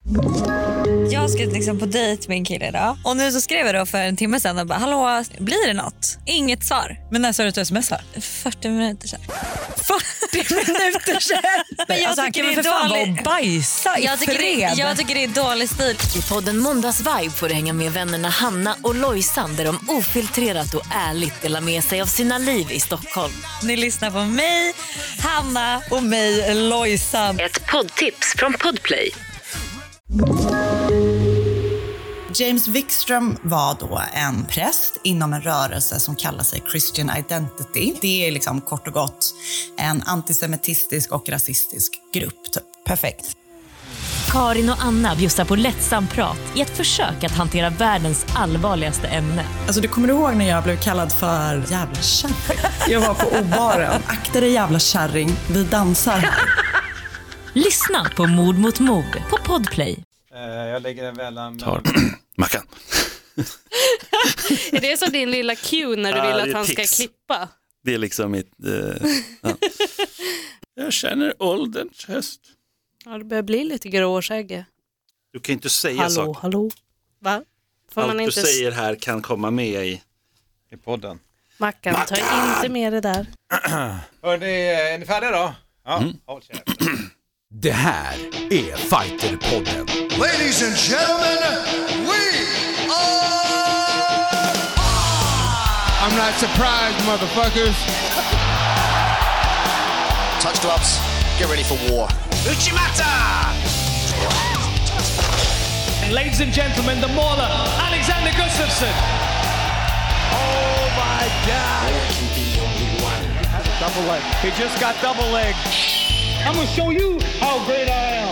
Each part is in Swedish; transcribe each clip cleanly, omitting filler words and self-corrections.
Jag ska liksom på dejt med en kille idag. Och nu så skrev jag då för en timme sedan och bara, hallå, blir det något? Inget svar. Men när sa du att du smsar? 40 minuter sedan. 40 minuter sedan? Men jag tycker det är dåligt. Bajsa i fred. Jag tycker det är dålig stil. I podden Måndagsvibe får du hänga med vännerna Hanna och Lojsan där de ofiltrerat och ärligt delar med sig av sina liv i Stockholm. Ni lyssnar på mig, Hanna och mig, Lojsan. Ett poddtips från Podplay. James Wikström var då en präst inom en rörelse som kallar sig Christian Identity. Det är liksom kort och gott en antisemitistisk och rasistisk grupp. Typ. Perfekt. Karin och Anna bjussar på lättsam prat i ett försök att hantera världens allvarligaste ämne. Alltså du kommer ihåg när jag blev kallad för jävla kärring? Jag var på O-baren. Akta dig jävla kärring, vi dansar. Lyssna på Mord mot mord på Podplay. Jag lägger en välan... Mackan. Är det så din lilla cue när du vill att han ska klippa? Det är liksom mitt... Ja. Jag känner ålderns höst. Ja, det börjar bli lite gråskägg. Du kan inte säga saker. Hallå. Va? Får Allt man inte... du säger här kan komma med i podden. Mackan, ta inte med det där. Hörrni, är ni färdiga då? Ja, håll käften. Det här är Fighterpodden. Ladies and gentlemen, we are... I'm not surprised, motherfuckers. Touch gloves, get ready for war. Uchimata! Ladies and gentlemen, the mauler, Alexander Gustafsson. Oh my God. Double leg. He just got double leg. I'm gonna show you how great I am.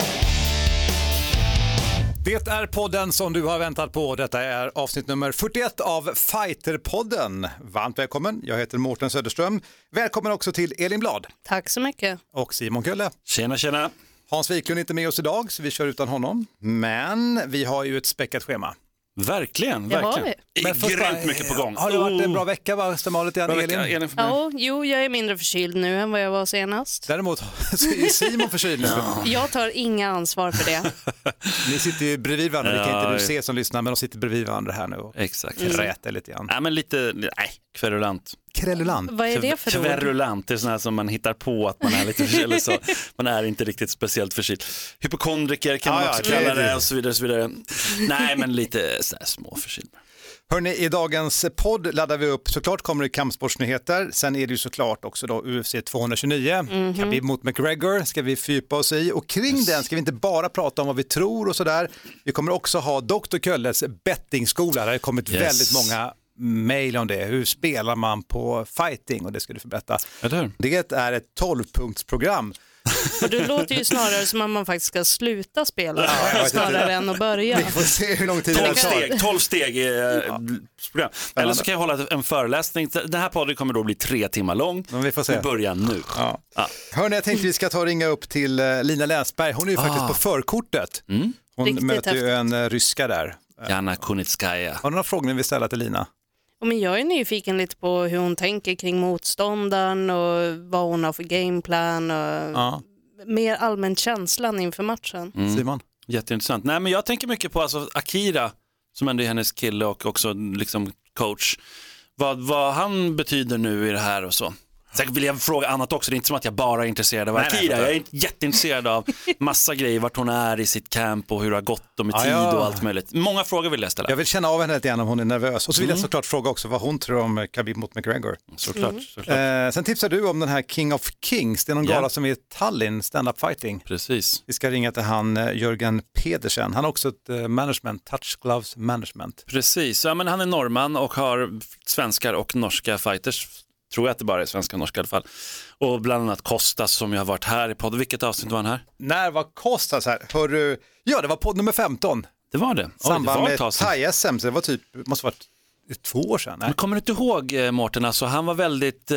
Det är podden som du har väntat på. Detta är avsnitt nummer 41 av Fighterpodden. Varmt välkommen. Jag heter Mårten Söderström. Välkommen också till Elin Blad. Tack så mycket. Och Simon Kölle. Tjena, tjena. Hans Wiklund är inte med oss idag så vi kör utan honom. Men vi har ju ett späckat schema. Verkligen, Det har verkligen. Grymt mycket på gång. Har det varit en bra vecka, va? Stämmer lite grann, Elin? Ja, jo, jag är mindre förkyld nu än vad jag var senast. Däremot så är Simon förkyld nu. Jag tar inga ansvar för det. Ni sitter ju bredvid varandra, det kan inte du se som lyssnar, men de sitter bredvid varandra här nu och räter lite grann. Nej, men lite, kverulant. Kverulant? Vad är det för ord? Kverulant, det är sån här som man hittar på att man är lite förkyld eller så. Man är inte riktigt speciellt förkyld. Hypokondriker kan man också kalla det och så vidare, så vidare. Nej, men lite så här små förkyld. Hörrni, i dagens podd laddar vi upp, såklart kommer det kampsportsnyheter. Sen är det ju såklart också då UFC 229. Khabib mot McGregor ska vi fördjupa oss i. Och kring den ska vi inte bara prata om vad vi tror och sådär. Vi kommer också ha Dr. Kölles bettingskola. Det har kommit väldigt många mejl om det. Hur spelar man på fighting? Och det ska du få berätta. Det är ett 12-punktsprogram. Och det låter ju snarare som att man faktiskt ska sluta spela snarare än att börja. Vi får se hur lång tid det tar. 12 steg program. Eller så kan jag hålla en föreläsning. Den här podden kommer då bli 3 timmar lång. Men vi får se. Vi börjar nu. Ja. Hörrni, jag tänkte vi ska ta och ringa upp till Lina Länsberg. Hon är ju faktiskt på förkortet. Hon Riktigt möter ju en ryska där. Jana Kunitskaya. Har du några frågor ni vill ställa till Lina? Men jag är nyfiken lite på hur hon tänker kring motståndaren och vad hon har för gameplan och mer allmänt känslan inför matchen. Simon? Jätteintressant. Nej, men jag tänker mycket på alltså Akira som ändå är hennes kille och också liksom coach. Vad han betyder nu i det här och så. Sen vill jag fråga annat också. Det är inte som att jag bara är intresserad av Akira. Jag är jätteintresserad av massa grejer. Vart hon är i sitt camp och hur det har gått om i tid och allt möjligt. Många frågor vill jag ställa. Jag vill känna av henne lite grann om hon är nervös. Och så vill jag såklart fråga också vad hon tror om Khabib mot McGregor. Såklart. Sen tipsar du om den här King of Kings. Det är någon gala som är i Tallinn, stand-up fighting. Precis. Vi ska ringa till han Jörgen Pedersen. Han har också ett management, Touch Gloves Management. Precis. Ja, men han är norrman och har svenskar och norska fighters. Tror jag att det bara är svenska och norska i alla fall. Och bland annat Kostas som jag har varit här i podden. Vilket avsnitt var han här? När var Kostas här? Hörru, ja, det var podd nummer 15. Det var det. Samband med Thai-SM, så det var typ, måste varit 2 år sedan. Men kommer du inte ihåg, Mårten? Alltså, han var väldigt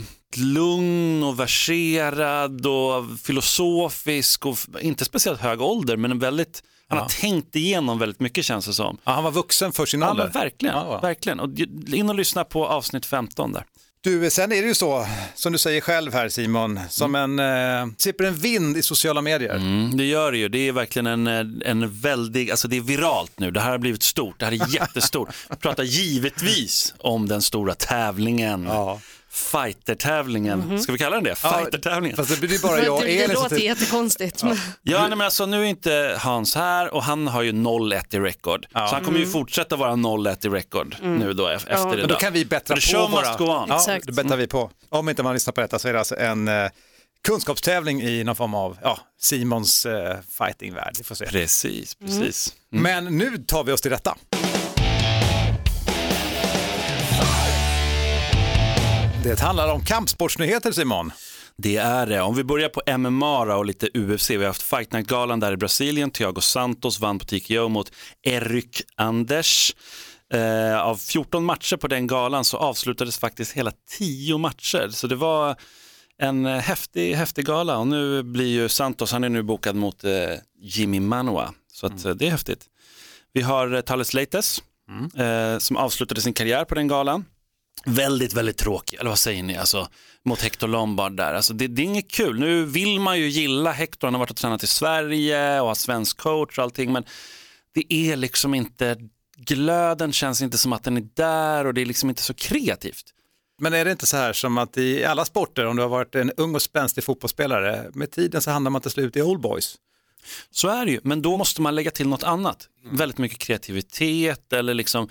lugn och verserad och filosofisk och inte speciellt hög ålder, men väldigt... Han har tänkt igenom väldigt mycket, känns det som. Ja, han var vuxen för sin ålder. Ja, verkligen. Och in och lyssna på avsnitt 15 där. Du, sen är det ju så, som du säger själv här Simon, som sipprar en vind i sociala medier. Det gör det ju, det är verkligen en väldig, alltså det är viralt nu, det här har blivit stort, det här är jättestort. Vi pratar givetvis om den stora tävlingen. Ja. Fighter-tävlingen. Ska vi kalla den det? Fighter-tävlingen. Fast det blir bara jag och det låter jättekonstigt. Ja, nej, men alltså nu är inte Hans här och han har ju 0-1 i rekord. Så han kommer ju fortsätta vara 0-1 i rekord nu då efter det. Men då kan vi bättra på våra... Ja, då bättrar vi på. Om inte man lyssnar på detta så är det alltså en kunskapstävling i någon form av Simons fightingvärld. Vi får se. Precis. Men nu tar vi oss till detta. Det handlar om kampsportsnyheter, Simon. Det är det. Om vi börjar på MMA och lite UFC. Vi har haft Fight Night-galan där i Brasilien. Thiago Santos vann på TKO mot Eryk Anders. Av 14 matcher på den galan så avslutades faktiskt hela 10 matcher. Så det var en häftig gala. Och nu blir ju Santos, han är nu bokad mot Jimmy Manuwa. Så att, det är häftigt. Vi har Thales Leites som avslutade sin karriär på den galan. Väldigt, väldigt tråkig, eller vad säger ni? Alltså, mot Hector Lombard där. Alltså, det är inget kul. Nu vill man ju gilla Hector. Han har varit och tränat i Sverige och har svensk coach och allting. Men det är liksom inte, glöden känns inte som att den är där och det är liksom inte så kreativt. Men är det inte så här som att i alla sporter, om du har varit en ung och spänstig fotbollsspelare, med tiden så handlar man till slut i old boys? Så är det ju, men då måste man lägga till något annat. Väldigt mycket kreativitet eller liksom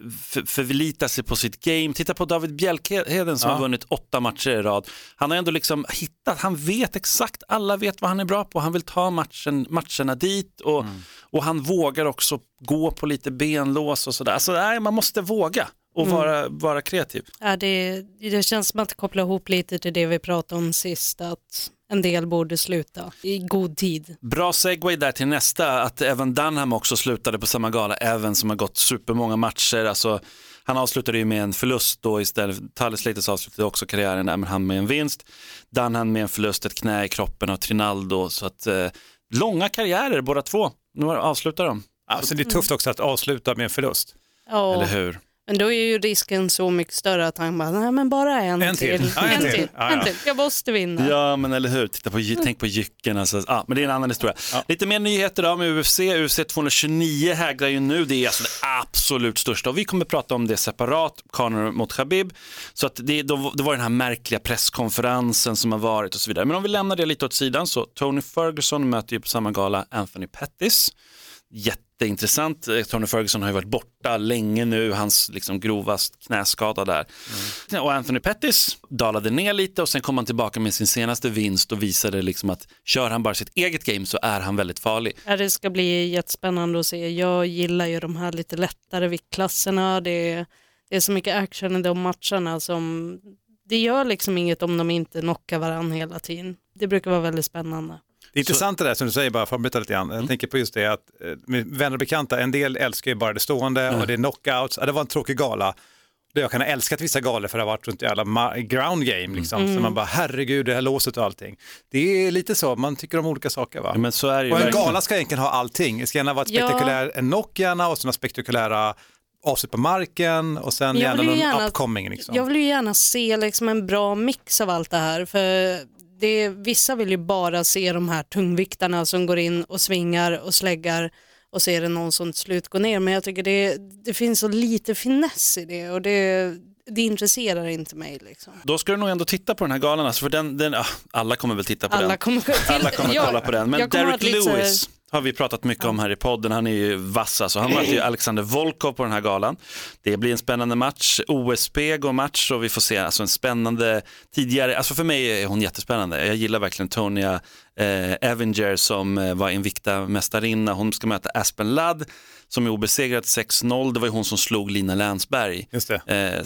förlita sig på sitt game. Titta på David Bjälkheden som har vunnit 8 matcher i rad. Han har ändå liksom hittat, han vet exakt, alla vet vad han är bra på. Han vill ta matcherna dit och han vågar också gå på lite benlås och sådär. Alltså man måste våga och vara kreativ. Ja, det känns som att koppla ihop lite till det vi pratade om sist, att en del borde sluta i god tid. Bra segway där till nästa, att även Dunham också slutade på samma gala, även som har gått supermånga matcher. Alltså, han avslutade ju med en förlust då istället. Thales Leites avslutade också karriären där, men han med en vinst. Dunham med en förlust, ett knä i kroppen av Trinaldo. Så att långa karriärer båda två. Nu avslutar de. Alltså det är tufft också att avsluta med en förlust. Ja. Eller hur? Men då är ju risken så mycket större att han bara, nej men bara en till. En till. Jag måste vinna. Ja, men eller hur? Tänk på Jycken. Alltså. Men det är en annan historia. Ja. Lite mer nyheter då med UFC. UFC 229 hägrar ju nu. Det är alltså det absolut största. Och vi kommer prata om det separat. Conor mot Khabib. Så att det var den här märkliga presskonferensen som har varit och så vidare. Men om vi lämnar det lite åt sidan så Tony Ferguson möter ju på samma gala Anthony Pettis. Jätteintressant. Tony Ferguson har ju varit borta länge nu, hans liksom grovast knäskada där. Och Anthony Pettis dalade ner lite och sen kom han tillbaka med sin senaste vinst och visade liksom att kör han bara sitt eget game så är han väldigt farlig. Ja, det ska bli jättespännande att se. Jag gillar ju de här lite lättare viktklasserna. Det är så mycket action i de matcherna som det gör liksom inget om de inte knockar varandra hela tiden. Det brukar vara väldigt spännande. Det är intressant det där som du säger, bara för att byta lite grann. Jag tänker på just det att med vänner och bekanta, en del älskar ju bara det stående och det är knockouts. Det var en tråkig gala. Jag kan ha älskat vissa galor för det har varit runt i alla ground game liksom. Så man bara, herregud, det här låset och allting. Det är lite så, man tycker om olika saker va? Ja, men så är det ju och en verkligen. Gala ska egentligen ha allting. Det ska gärna vara ett spektakulär knock gärna och sådana spektakulära avslut på marken och sen gärna upcoming liksom. Jag vill ju gärna se liksom en bra mix av allt det här, för vissa vill ju bara se de här tungviktarna som går in och svingar och släggar och ser det någon som till slut går ner. Men jag tycker det finns så lite finess i det och det intresserar inte mig. Liksom. Då ska du nog ändå titta på den här galan. Alltså för alla kommer väl titta på den. Alla kommer kolla på den. Men Derek Lewis har vi pratat mycket om här i podden. Han är ju vass. Alltså. Han möter ju Alexander Volkov på den här galan. Det blir en spännande match. OSP går match och vi får se alltså en spännande tidigare. Alltså för mig är hon jättespännande. Jag gillar verkligen Tonya Avenger som var Invicta-mästarinna. Hon ska möta Aspen Ladd som är obesegrad 6-0. Det var ju hon som slog Lina Länsberg. Just det.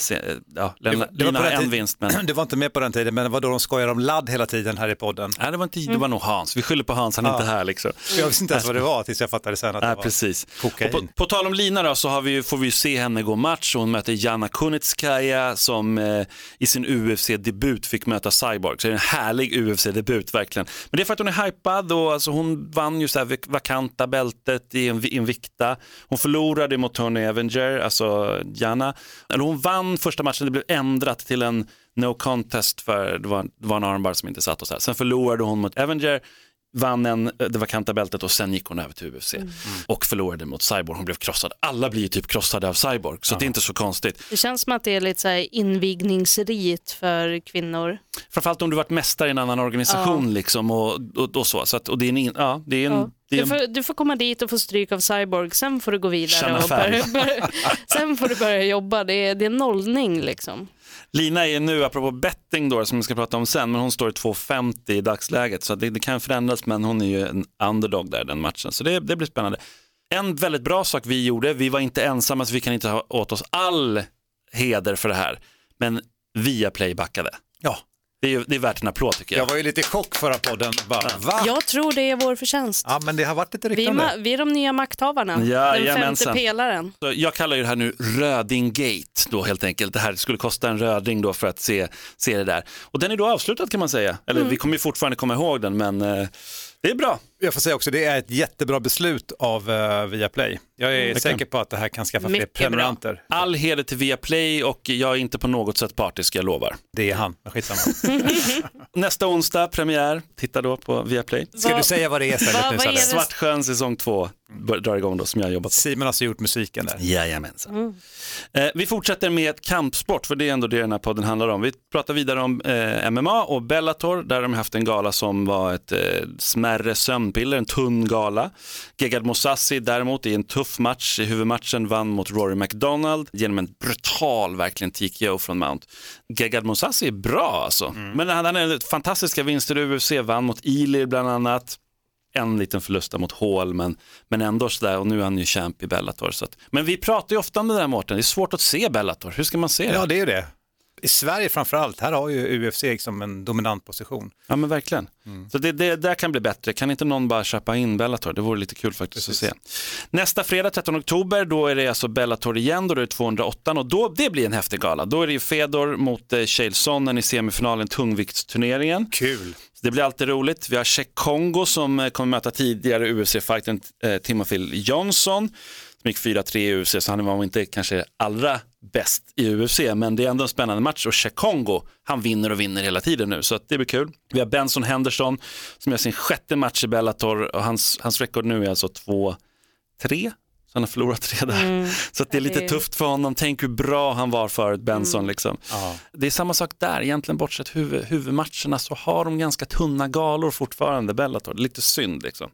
Lina har en vinst. Men... Det var inte med på den tiden, men det var då de skojade om Ladd hela tiden här i podden. Nej, det var inte, det var nog Hans. Vi skyller på Hans, han är inte här liksom. Jag visste inte ens vad det var tills jag fattade sen att det var precis. Kokain. På tal om Lina då, så får vi ju se henne gå match. Hon möter Jana Kunitskaya som i sin UFC-debut fick möta Cyborg. Så det är en härlig UFC-debut verkligen. Men det är för att hon är hypad och alltså hon vann ju så här vakanta bältet i en vikta. Hon förlorade mot Tony Avenger, alltså Jana. Eller hon vann första matchen, det blev ändrat till en no contest för det var en armbar som inte satt och så här. Sen förlorade hon mot Avenger, vann det vakanta bältet och sen gick hon över till UFC och förlorade mot Cyborg. Hon blev krossad. Alla blir ju typ krossade av Cyborg, så det är inte så konstigt. Det känns som att det är lite så här invigningsrit för kvinnor. Framförallt om du varit mästare i en annan organisation liksom och så. Så att, och det är en, Du får komma dit och få stryk av Cyborg, sen får du gå vidare och sen får du börja jobba. Det är nollning liksom. Lina är nu, apropå betting då, som vi ska prata om sen, men hon står i 2,50 i dagsläget, så det kan förändras, men hon är ju en underdog där den matchen, så det blir spännande. En väldigt bra sak vi gjorde, vi var inte ensamma, så vi kan inte ha åt oss all heder för det här, men Viaplay backade. Ja. Det är värt en applåd tycker jag. Jag var ju lite i chock förra podden. Va? Jag tror det är vår förtjänst. Ja, men det har varit lite ryktande. Vi är de nya makthavarna. Den femte pelaren. Så jag kallar ju det här nu Rödinggate då helt enkelt. Det här skulle kosta en röding då för att se det där. Och den är då avslutad kan man säga. Eller vi kommer ju fortfarande komma ihåg den, men det är bra. Jag får säga också, det är ett jättebra beslut av Viaplay. Jag är säker på att det här kan skaffa fler prenumeranter. All heder till Viaplay, och jag är inte på något sätt partisk, jag lovar. Det är han, skitsamma. Nästa onsdag, premiär. Titta då på Viaplay. Ska du säga vad det är istället nu? Svartsjön säsong 2 drar igång då, som jag har jobbat på. Simon har alltså gjort musiken där. Jajamensan. Vi fortsätter med kampsport, för det är ändå det den här podden handlar om. Vi pratar vidare om MMA och Bellator, där de har haft en gala som var ett smärre sömnpiller, en tunn gala. Gegard Mousasi däremot i en tuff match i huvudmatchen vann mot Rory McDonald genom en brutal verkligen TKO från Mount. Gegard Mousasi är bra alltså. Men han hade fantastiska vinster i UFC, vann mot Ilir bland annat. En liten förlust mot Hall, men ändå sådär, och nu är han ju champ i Bellator. Så att, men vi pratar ju ofta om det där, Mårten. Det är svårt att se Bellator. Hur ska man se det? Ja, det är ju det. I Sverige framförallt, här har ju UFC som en dominant position. Ja, men verkligen. Så det där kan bli bättre. Kan inte någon bara köpa in Bellator? Det vore lite kul faktiskt att se. Nästa fredag, 13 oktober, då är det alltså Bellator igen. Då är det 208 och det blir en häftig gala. Då är det ju Fedor mot Chael Sonnen i semifinalen, tungviktsturneringen. Kul. Det blir alltid roligt. Vi har Cheick Kongo som kommer möta tidigare UFC-fighten Timothy Johnson som gick 4-3 i UFC, så han var inte kanske allra bäst i UFC, men det är ändå en spännande match, och Cheick Kongo, han vinner och vinner hela tiden nu, så att det blir kul. Vi har Benson Henderson som gör sin 6:e match i Bellator, och hans rekord nu är alltså 2-3. Så han har förlorat 3 där. Så att det är lite tufft för honom. Tänk hur bra han var förut, Benson. Liksom. Det är samma sak där. Egentligen bortsett huvudmatcherna så har de ganska tunna galor fortfarande, Bellator. Det är lite synd liksom.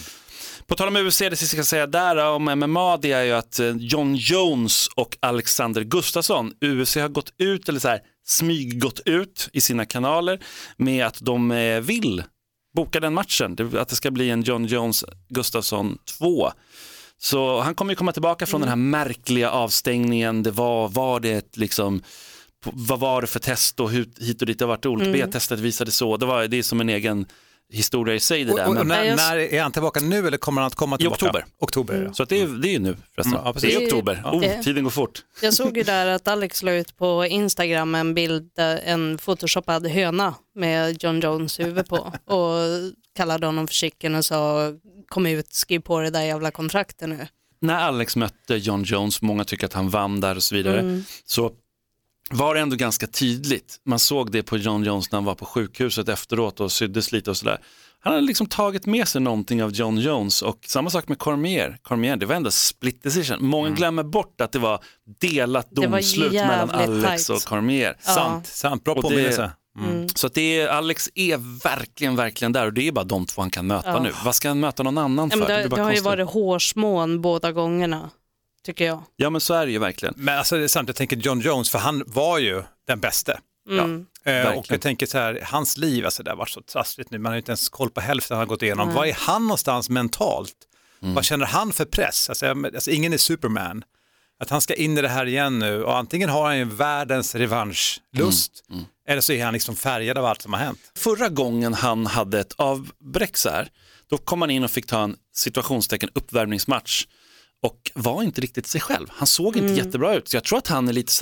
På tal om UFC, det sista jag ska säga där om MMA, det är ju att Jon Jones och Alexander Gustafsson, UFC har gått ut, eller så här, smyggått ut i sina kanaler med att de vill boka den matchen. Att det ska bli en Jon Jones Gustafsson 2. Så han kommer ju komma tillbaka från den här märkliga avstängningen. Det var det liksom, vad var det för test och hit och dit, det har varit olika. B-testet visade så. Det är som en egen historia i sig det där. Och när är han tillbaka nu, eller kommer han att komma tillbaka? I oktober. Ja. Så att det är ju nu förresten. Ja, det är oktober. Tiden går fort. Jag såg ju där att Alex la ut på Instagram en bild, en photoshoppad höna med Jon Jones huvud på, och kallade honom för chicken och sa, kom ut, skriv på det där jävla kontraktet nu. När Alex mötte Jon Jones, många tycker att han vann där och så vidare, så var det ändå ganska tydligt. Man såg det på Jon Jones när han var på sjukhuset efteråt och syddes lite och sådär. Han hade liksom tagit med sig någonting av Jon Jones, och samma sak med Cormier, det var ändå split decision. Många glömmer bort att det var delat domslut mellan Alex tight. Och Cormier. Ja. Sant, bra påminnelse. Så att Alex är verkligen där, och det är bara de två han kan möta nu. Vad ska han möta någon annan för? Det har ju varit hårsmån båda gångerna, tycker jag. Ja, men så är det ju verkligen. Men alltså, det är sant, jag tänker Jon Jones, för han var ju den bäste. Och jag tänker så här, hans liv, alltså, det har varit så trassligt nu, man har ju inte ens koll på hälften han har gått igenom. Vad är han någonstans mentalt? Vad känner han för press? Alltså, ingen är Superman. Att han ska in i det här igen nu, och antingen har han ju världens revanschlust, eller så är han liksom färgad av allt som har hänt. Förra gången han hade ett avbräck så här, då kom han in och fick ta en situationstecken uppvärmningsmatch och var inte riktigt sig själv. Han såg inte jättebra ut, så jag tror att han är lite så här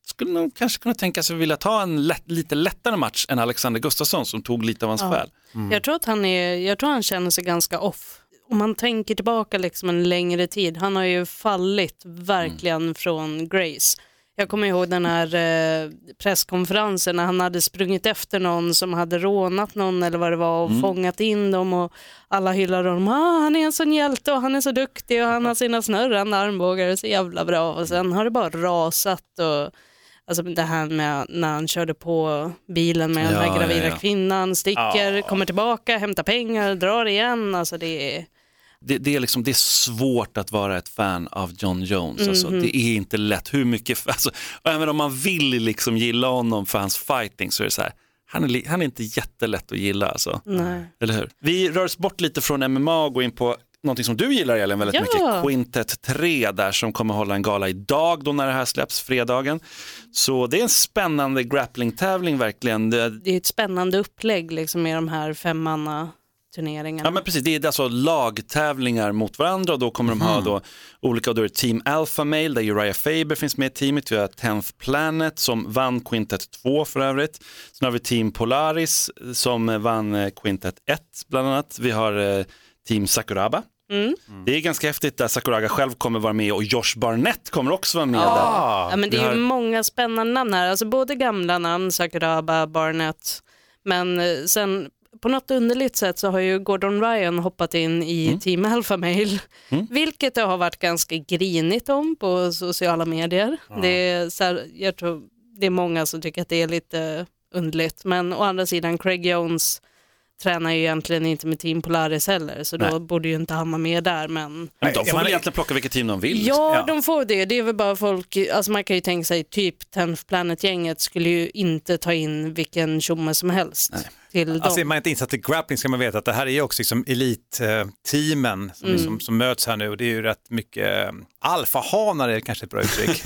skulle nog kanske kunna tänka sig vilja ta en lite lättare match än Alexander Gustafsson som tog lite av hans själ. Jag tror han känner sig ganska off. Om man tänker tillbaka liksom en längre tid, han har ju fallit verkligen från Grace. Jag kommer ihåg den här presskonferensen när han hade sprungit efter någon som hade rånat någon eller vad det var och fångat in dem och alla hyllade honom. Han är en sån hjälte och han är så duktig och han har sina snurrande armbågar och så jävla bra. Och sen har det bara rasat och alltså det här med när han körde på bilen med den här gravida kvinnan, sticker, kommer tillbaka, hämtar pengar, drar igen. Alltså det är... Det är svårt att vara ett fan av John Jones. Alltså, det är inte lätt. Hur mycket, alltså, även om man vill liksom gilla honom för hans fighting så är det så här. Han är inte jättelätt att gilla. Alltså. Nej. Eller hur? Vi rör oss bort lite från MMA och går in på någonting som du gillar, Elin, väldigt mycket. Quintet 3 där som kommer hålla en gala idag då när det här släpps, fredagen. Så det är en spännande grappling-tävling verkligen. Det är ett spännande upplägg liksom med de här 5-manna turneringarna. Ja men precis, det är alltså lagtävlingar mot varandra och då kommer de ha då olika, då är det Team Alpha Male där Uriah Faber finns med i teamet, vi har 10th Planet som vann Quintet 2 för övrigt, sen har vi Team Polaris som vann Quintet 1 bland annat, vi har Team Sakuraba. Det är ganska häftigt där Sakuraba själv kommer vara med och Josh Barnett kommer också vara med där. Ja, men det är ju många spännande namn här, alltså både gamla namn, Sakuraba, Barnett, men sen på något underligt sätt så har ju Gordon Ryan hoppat in i Team Alpha Male, vilket det har varit ganska grinigt om på sociala medier. Det är så här, jag tror det är många som tycker att det är lite underligt, men å andra sidan Craig Jones tränar ju egentligen inte med Team Polaris heller, så då borde ju inte han vara med där, men de får väl egentligen plocka vilket team de vill. Ja, de får det. Det är väl bara folk, alltså man kan ju tänka sig typ 10th Planet-gänget skulle ju inte ta in vilken tjomme som helst. Till dem. Alltså är man inte insatt i grappling ska man veta att det här är också liksom elitteamen som möts här nu, och det är ju rätt mycket alfahanar är kanske ett bra uttryck.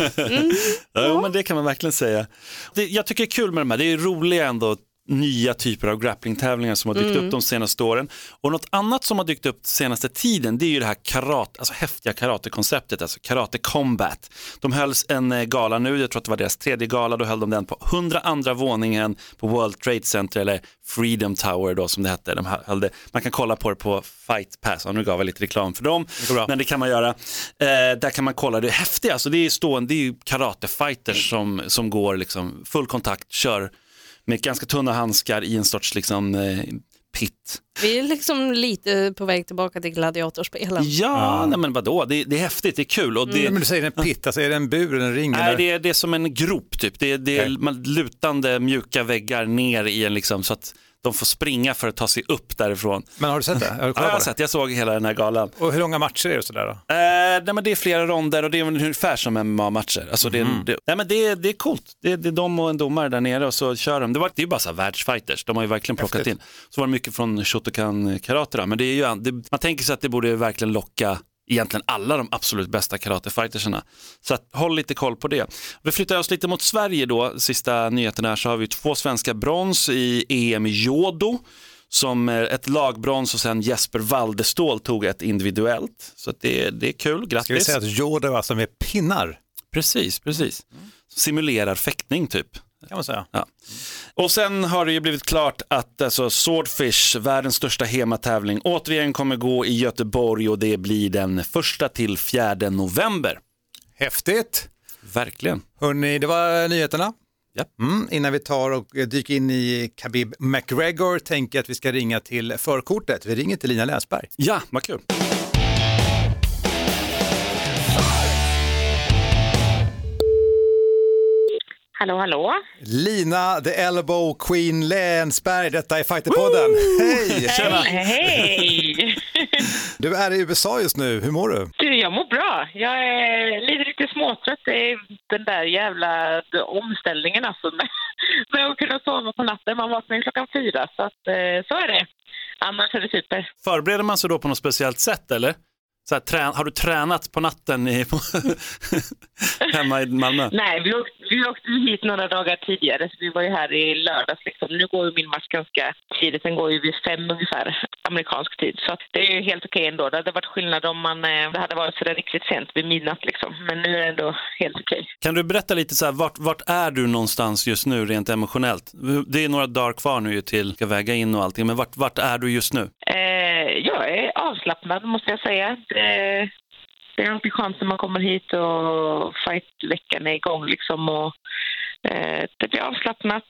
Ja, men det kan man verkligen säga. Jag tycker det är kul med de här, det är roliga ändå nya typer av grappling-tävlingar som har dykt upp de senaste åren. Och något annat som har dykt upp senaste tiden, det är ju det här karate, alltså häftiga karate-konceptet, alltså karate combat. De hölls en gala nu, jag tror att det var deras 3:e gala, då höll de den på 102:a våningen på World Trade Center, eller Freedom Tower då som det hette. De höll det, man kan kolla på det på Fight Pass, och nu gav jag lite reklam för dem, men det kan man göra. Där kan man kolla, det är häftigt, alltså det är ju karate-fighters som går liksom full kontakt, kör med ganska tunna handskar i en sorts liksom pit. Vi är liksom lite på väg tillbaka till gladiatorspelen. Ja, nej, men vadå? Det är häftigt, det är kul. Och det, men du säger en pit, alltså är det en bur eller en ring? Nej, eller? det är som en grop typ. Det är lutande mjuka väggar ner i en liksom, så att de får springa för att ta sig upp därifrån. Men har du sett det? Har du jag har sett, jag såg hela den här galan. Och hur långa matcher är det sådär då? Nej, men det är flera ronder och det är ungefär som MMA-matcher. Alltså det är coolt. Det är de och en domare där nere och så kör de. Det är ju bara så här världsfighters. De har ju verkligen plockat in. Så var det mycket från Shotokan karate då. Men det är ju, man tänker sig att det borde verkligen locka egentligen alla de absolut bästa karatefightersarna. Så att, håll lite koll på det. Vi flyttar oss lite mot Sverige då. Sista nyheten här så har vi 2 svenska brons i EM i judo. Som ett lagbrons och sen Jesper Waldestål tog ett individuellt. Så att det är kul, grattis. Ska vi säga att judo alltså med pinnar? Precis. Simulerar fäktning typ. Kan man säga. Ja. Och sen har det ju blivit klart att alltså, Swordfish, världens största hematävling, återigen kommer gå i Göteborg och det blir den 1 till 4 november. Häftigt. Verkligen. Hörrni, det var nyheterna. Ja. Innan vi tar och dyker in i Khabib McGregor tänker jag att vi ska ringa till förkortet. Vi ringer till Lina Länsberg. Ja, vad kul. Hallå? Lina, the elbow queen Länsberg, detta är Fighterpodden. Hej! Tjena! Hej! Du är i USA just nu, hur mår du? Du, jag mår bra. Jag är lite småtrött. Det är den där jävla omställningen alltså med att kunna sova på natten. Man vaknar klockan 4, så att så är det. Annars är det super. Förbereder man sig då på något speciellt sätt eller? Så här, har du tränat på natten hemma i Malmö? Nej, vi åkte hit några dagar tidigare, så vi var ju här i lördags. Liksom. Nu går ju min match ganska tidigt, den går ju vid 5 ungefär, amerikansk tid. Så att det är ju helt okej ändå. Det hade varit skillnad om det hade varit så där riktigt sent vid midnatt. Liksom. Men nu är det ändå helt okej. Kan du berätta lite så här, vart är du någonstans just nu rent emotionellt? Det är några dagar kvar nu till ska väga in och allting, men vart är du just nu? Jag är avslappnad, måste jag säga. Det är alltid skönt när man kommer hit och fightveckan är igång liksom, och det blir avslappnat.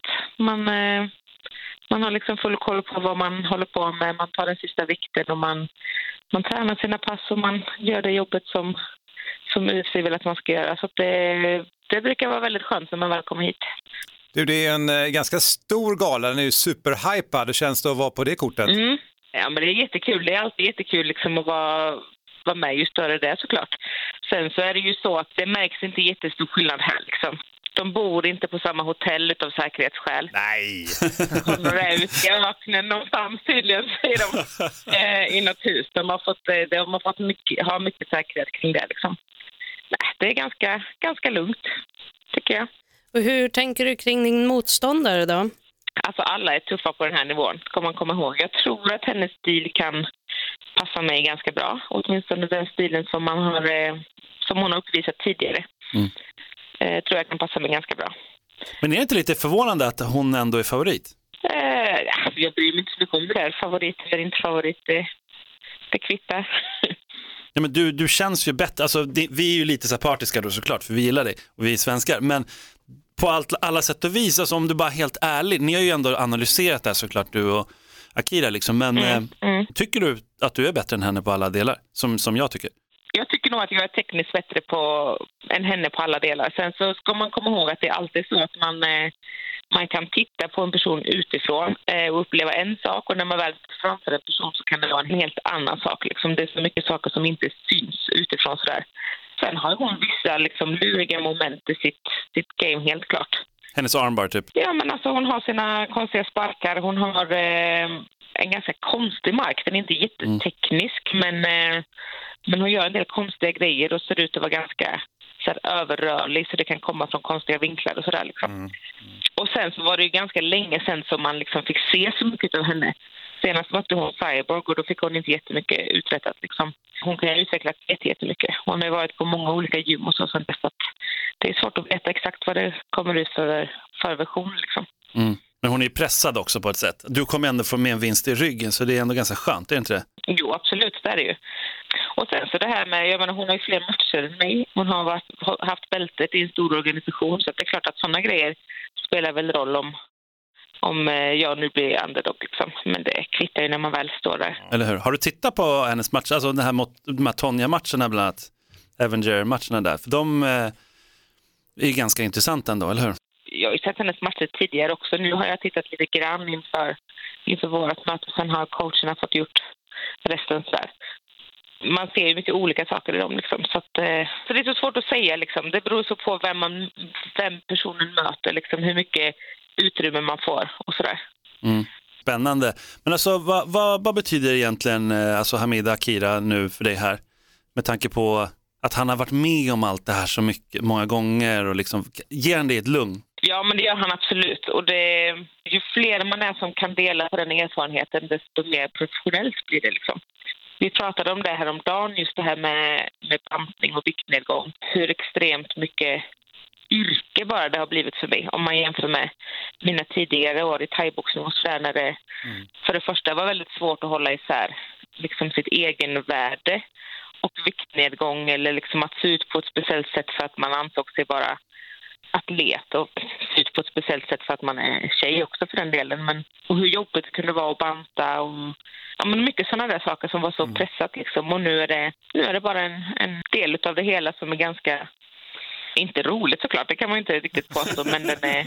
Man har liksom full koll på vad man håller på med. Man tar den sista vikten och man tränar sina pass och man gör det jobbet som UFC vill att man ska göra. Så det brukar vara väldigt skönt när man väl kommer hit. Du, det är en ganska stor gala, den är ju superhypad. Hur känns det att vara på det kortet? Mm. Ja, men det är jättekul. Det är alltid jättekul liksom att vara med, ju större det är såklart. Sen så är det ju så att det märks inte jättestor skillnad här liksom. De bor inte på samma hotell utav säkerhetsskäl. Nej! De är ute i öknen någonstans tydligen, säger de, i något hus. De har fått mycket säkerhet kring det liksom. Nej, det är ganska lugnt, tycker jag. Och hur tänker du kring din motståndare då? Alltså alla är tuffa på den här nivån, ska man komma ihåg. Jag tror att hennes stil kan passa mig ganska bra. Åtminstone den stilen som hon har uppvisat tidigare. Tror jag kan passa mig ganska bra. Men är det inte lite förvånande att hon ändå är favorit? Jag bryr mig inte så mycket om det där. Favorit eller inte favorit, det kvittar. Ja, men du känns ju bättre. Alltså, vi är ju lite så partiska då såklart, för vi gillar dig och vi är svenskar. Men på alla sätt och vis, alltså, om du bara är helt ärlig, ni har ju ändå analyserat det här såklart, du och Akira liksom, men tycker du att du är bättre än henne på alla delar, som jag tycker? Jag tycker nog att jag är tekniskt bättre än henne på alla delar. Sen så ska man komma ihåg att det är alltid så att man kan titta på en person utifrån och uppleva en sak, och när man väl framför en person så kan det vara en helt annan sak. Liksom. Det är så mycket saker som inte syns utifrån sådär. Sen har hon vissa liksom luriga moment i sitt game, helt klart. Hennes armbar typ? Ja, men alltså hon har sina konstiga sparkar. Hon har en ganska konstig mark. Den är inte jätteteknisk, men hon gör en del konstiga grejer och ser ut att vara ganska så här, överrörlig, så det kan komma från konstiga vinklar och sådär liksom. Och sen så var det ju ganska länge sedan som man liksom fick se så mycket av henne. Senast mötte hon Cyborg och då fick hon inte jättemycket uträttat liksom. Hon kan ju utveckla jättemycket. Hon har ju varit på många olika gym och så att det är svårt att veta exakt vad det kommer ut för version liksom. Men hon är pressad också på ett sätt. Du kommer ändå få med en vinst i ryggen, så det är ändå ganska skönt, är det inte det? Jo, absolut, det är det ju. Och sen så det här med, jag menar, hon har ju fler matcher än mig. Hon har haft bältet i en stor organisation, så det är klart att sådana grejer spelar väl roll om jag nu blir underdog liksom. Men det kvittar ju när man väl står där. Eller hur? Har du tittat på hennes matcher, alltså den här de här Tonja-matcherna bland annat, Avenger-matcherna där? För de är ganska intressanta ändå, eller hur? Jag har ju sett hennes matcher tidigare också. Nu har jag tittat lite grann inför vårat möte. Sen har coacherna fått gjort resten så där. Man ser ju mycket olika saker i dem liksom. Så det är så svårt att säga liksom. Det beror så på vem personen möter liksom. Hur mycket utrymme man får och sådär. Spännande. Men alltså vad betyder egentligen alltså Hamida Akira nu för dig här? Med tanke på att han har varit med om allt det här så många gånger och liksom, ger han det ett lugn? Ja, men det gör han absolut. Och ju fler man är som kan dela på den erfarenheten, desto mer professionellt blir det liksom. Vi pratade om det här om dagen, just det här med bantning och viktnedgång. Hur extremt mycket yrke bara det har blivit för mig. Om man jämför med mina tidigare år i thaiboxning och sådär, när det för det första var väldigt svårt att hålla isär liksom sitt egen värde och viktnedgång, eller liksom att se ut på ett speciellt sätt för att man ansåg sig bara atlet, och se ut på ett speciellt sätt för att man är tjej också för den delen. Och hur jobbigt det kunde vara att banta och mycket sådana där saker som var så pressat liksom. Och nu är det bara en del av det hela som är ganska, inte roligt såklart, det kan man inte riktigt påstå, men den är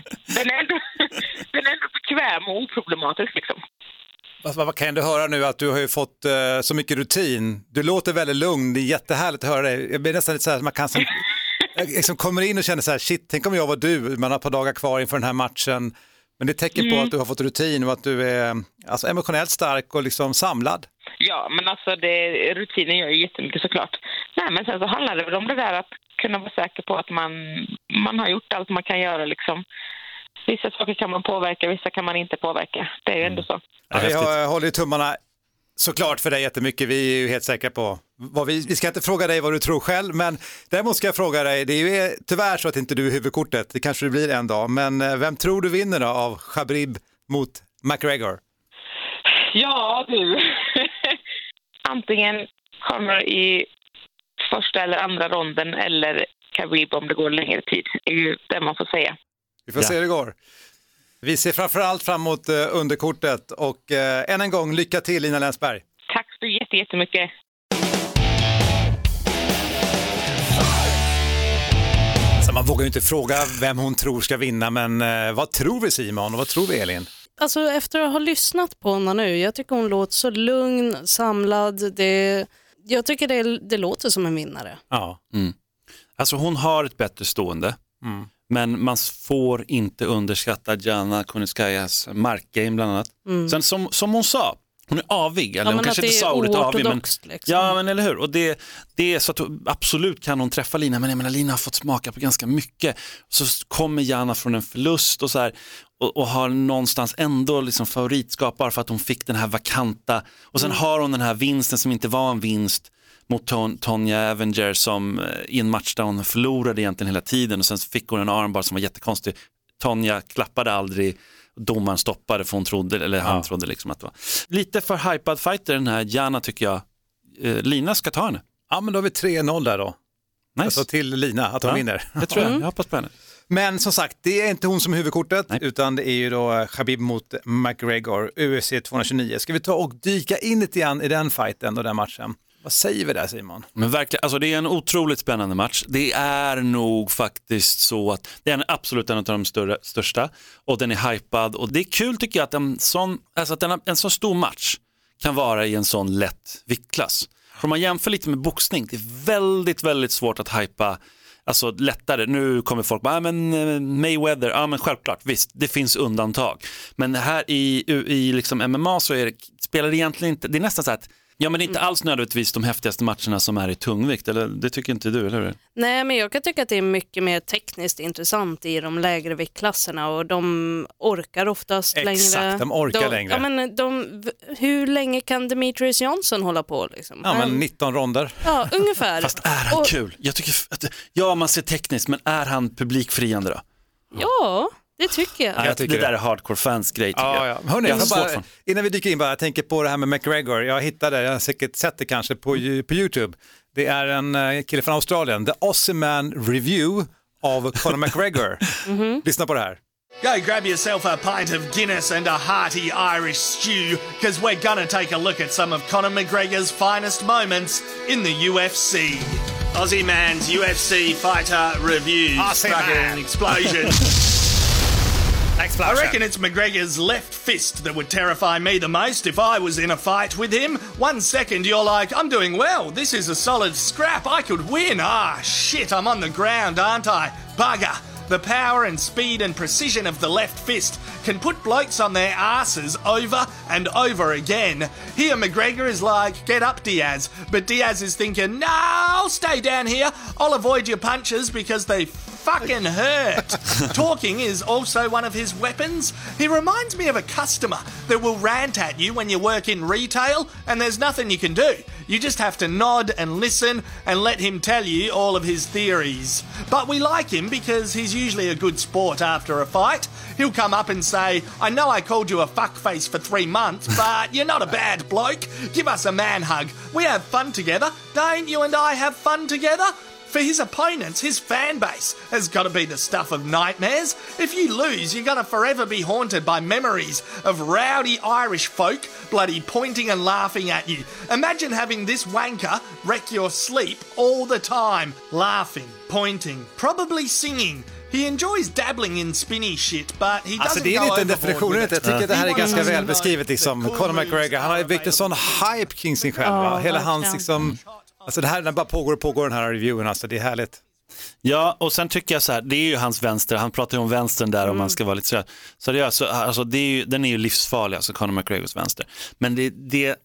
ändå bekväm och oproblematisk liksom. Vad kan du höra nu att du har ju fått så mycket rutin? Du låter väldigt lugn, det är jättehärligt att höra dig. Jag blir nästan lite så här att man kan liksom kommer in och känner så här, shit, tänk om jag var du, man har ett par dagar kvar inför den här matchen. Men det är tecken på att du har fått rutin och att du är alltså emotionellt stark och liksom samlad. Ja, men alltså rutinen gör ju jättemycket såklart. Nej, men sen så handlar det väl om det där att kunna vara säker på att man har gjort allt man kan göra liksom. Vissa saker kan man påverka, vissa kan man inte påverka. Det är ju ändå så. Ja, vi håller tummarna såklart för dig jättemycket. Vi är ju helt säkra på vad vi ska inte fråga dig vad du tror själv, men däremot ska jag fråga dig, det är ju tyvärr så att inte du är huvudkortet, det kanske det blir en dag, men vem tror du vinner då av Khabib mot McGregor? Ja, du. Antingen kommer i första eller andra ronden eller Khabib om det går längre tid. Det är ju det man får säga. Vi får se hur det går. Vi ser framförallt fram emot underkortet och än en gång lycka till Lina Länsberg. Tack så jättemycket. Alltså, man vågar ju inte fråga vem hon tror ska vinna, men vad tror vi Simon och vad tror vi Elin? Alltså efter att ha lyssnat på henne nu, jag tycker hon låter så lugn, samlad. Jag tycker det låter som en vinnare. Ja. Alltså hon har ett bättre stående. Men man får inte underskatta Jana Kunitskajas markgame bland annat. Sen som hon sa, hon är avig. Eller hon kanske inte sa ordet avig. Men, liksom. Ja, men eller hur? Och det är så att absolut kan hon träffa Lina. Men jag menar, Lina har fått smaka på ganska mycket. Så kommer Jana från en förlust och så här. Och har någonstans ändå liksom favoritskap bara för att hon fick den här vakanta. Och sen har hon den här vinsten som inte var en vinst mot Tonya Avenger som i en match där hon förlorade egentligen hela tiden och sen fick hon en armbar som var jättekonstig. Tonya klappade aldrig, domaren stoppade för hon trodde, eller han trodde liksom att det var lite för hypad fighter den här Jana tycker jag. Lina ska ta henne. Ja, men då har vi 3-0 där då. Nice. Alltså till Lina att hon vinner. Det tror jag hoppas på henne. Men som sagt, det är inte hon som är huvudkortet. Nej. Utan det är ju då Khabib mot McGregor, UFC 229. Ska vi ta och dyka in lite grann i den fighten och den matchen? Vad säger vi där Simon? Men verkligen, alltså det är en otroligt spännande match. Det är nog faktiskt så att det är absolut en av de största och den är hypad och det är kul tycker jag att en så stor match kan vara i en sån lätt viktklass. Om man jämför lite med boxning, det är väldigt, väldigt svårt att hypa, alltså lättare. Nu kommer folk bara, men Mayweather, men självklart, visst, det finns undantag. Men här i liksom MMA så spelar det egentligen inte, det är nästan så att ja, men det är inte alls nödvändigtvis de häftigaste matcherna som är i tungvikt, eller det tycker inte du, eller hur? Nej, men jag kan tycka att det är mycket mer tekniskt intressant i de lägre viktklasserna och de orkar oftast längre. Exakt, de orkar längre. Ja, men hur länge kan Demetrius Johnson hålla på? Liksom? Ja, men 19 ronder. Ja, ungefär. Fast är han kul? Jag tycker att, ja, man ser tekniskt, men är han publikfriande då? Ja, det tycker jag. Ja, det där är hardcore-fans grej tycker jag. Ja. Hörrni, innan vi dyker in jag tänker på det här med McGregor. Jag hittade, jag har säkert sett det kanske på YouTube. Det är en kille från Australien, The Aussie Man Review av Conor McGregor. Lyssna på det här. Go grab yourself a pint of Guinness and a hearty Irish stew, because we're gonna take a look at some of Conor McGregor's finest moments in the UFC. Aussie Man's UFC Fighter Review. Fucking explosion. I reckon it's McGregor's left fist that would terrify me the most if I was in a fight with him. 1 second you're like, I'm doing well, this is a solid scrap, I could win. Shit, I'm on the ground, aren't I? Bugger. The power and speed and precision of the left fist can put blokes on their asses over and over again. Here McGregor is like, get up Diaz. But Diaz is thinking, no, I'll stay down here. I'll avoid your punches because they fucking hurt. Talking is also one of his weapons. He reminds me of a customer that will rant at you when you work in retail and there's nothing you can do. You just have to nod and listen and let him tell you all of his theories. But we like him because he's usually a good sport after a fight. He'll come up and say, I know I called you a fuckface for 3 months, but you're not a bad bloke. Give us a man hug. We have fun together. Don't you and I have fun together? For his opponents, his fan base has got to be the stuff of nightmares. If you lose, you're going to forever be haunted by memories of rowdy Irish folk bloody pointing and laughing at you. Imagine having this wanker wreck your sleep all the time. Laughing, pointing, probably singing. He enjoys dabbling in spinny shit, but he doesn't alltså, det är go lite overboard definitionen. with it. Jag tycker att det här är ganska väl beskrivet. Liksom. Conor McGregor, han har byggt en sån hype kring sig själv. Hela hans liksom... Alltså det här när bara pågår den här reviewen, alltså det är härligt. Ja, och sen tycker jag så här, det är ju hans vänster, han pratar ju om vänstern där om man ska vara lite seriös. Så alltså, den är ju livsfarlig, alltså Conor McGregors vänster. Men det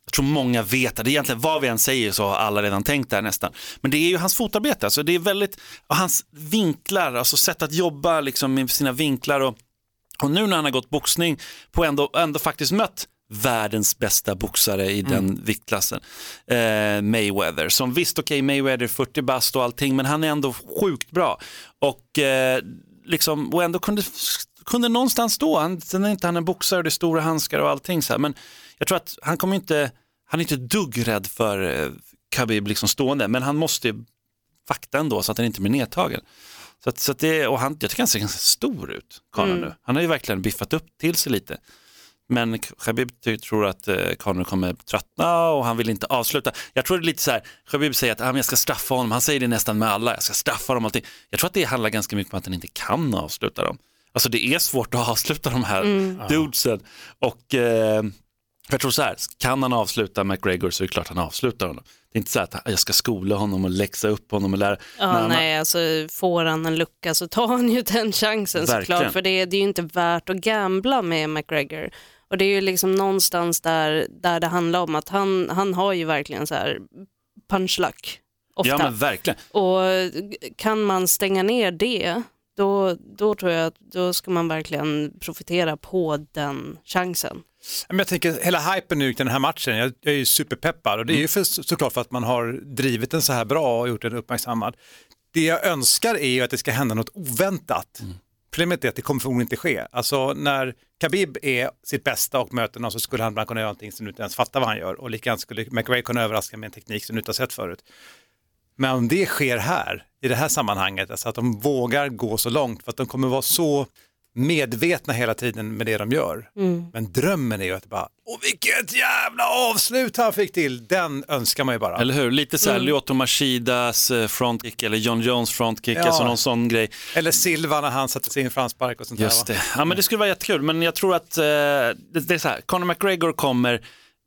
Jag tror många vet att det egentligen vad vi än säger så har alla redan tänkt där nästan. Men det är ju hans fotarbete, alltså det är väldigt, och hans vinklar, alltså sätt att jobba liksom med sina vinklar och nu när han har gått boxning på ändå faktiskt mött världens bästa boxare i den viktklassen, Mayweather, som visst Mayweather 40 bast och allting, men han är ändå sjukt bra och liksom, och ändå kunde någonstans stå. Sen är inte han en boxare och det är stora handskar och allting så här, men jag tror att han är inte dugg rädd för Khabib liksom stående, men han måste vakta ändå så att han inte blir nedtagen. Så att det, och jag tycker han ser ganska stor ut, Conor nu. Han har ju verkligen biffat upp till sig lite. Men Khabib tror att Conor kommer tröttna och han vill inte avsluta. Jag tror det är lite så här, Khabib säger att jag ska straffa honom. Han säger det nästan med alla, jag ska straffa dem allting. Jag tror att det handlar ganska mycket om att han inte kan avsluta dem. Alltså det är svårt att avsluta de här dudesen. Och jag tror så här, kan han avsluta McGregor så är det klart han avslutar honom. Det är inte så att jag ska skola honom och läxa upp honom och lära. Alltså får han en lucka så tar han ju den chansen såklart. För det är ju inte värt att gambla med McGregor. Och det är ju liksom någonstans där det handlar om att han har ju verkligen så här punchluck ofta. Ja men verkligen. Och kan man stänga ner det, då tror jag att då ska man verkligen profitera på den chansen. Men jag tänker hela hypen nu i den här matchen, jag är ju superpeppad och det är ju såklart för att man har drivit den så här bra och gjort den uppmärksammad. Det jag önskar är ju att det ska hända något oväntat. Problemet är att det kommer förmodligen inte ske. Alltså när Khabib är sitt bästa och möter någon så skulle han kunna göra någonting som du inte ens fattar vad han gör. Och likadant skulle McGregor kunna överraska med en teknik som du inte har sett förut. Men om det sker här, i det här sammanhanget, alltså att de vågar gå så långt för att de kommer vara så medvetna hela tiden med det de gör. Men drömmen är ju att det bara, vilket jävla avslut han fick till. Den önskar man ju bara. Eller hur? Lite så här Lyoto Mashidas frontkick eller John Jones frontkick, alltså någon sån grej. Eller Silva när han satte sin framspark och sånt där. Just det. Ja, men det skulle vara jättekul, men jag tror att det är så här, Conor McGregor kommer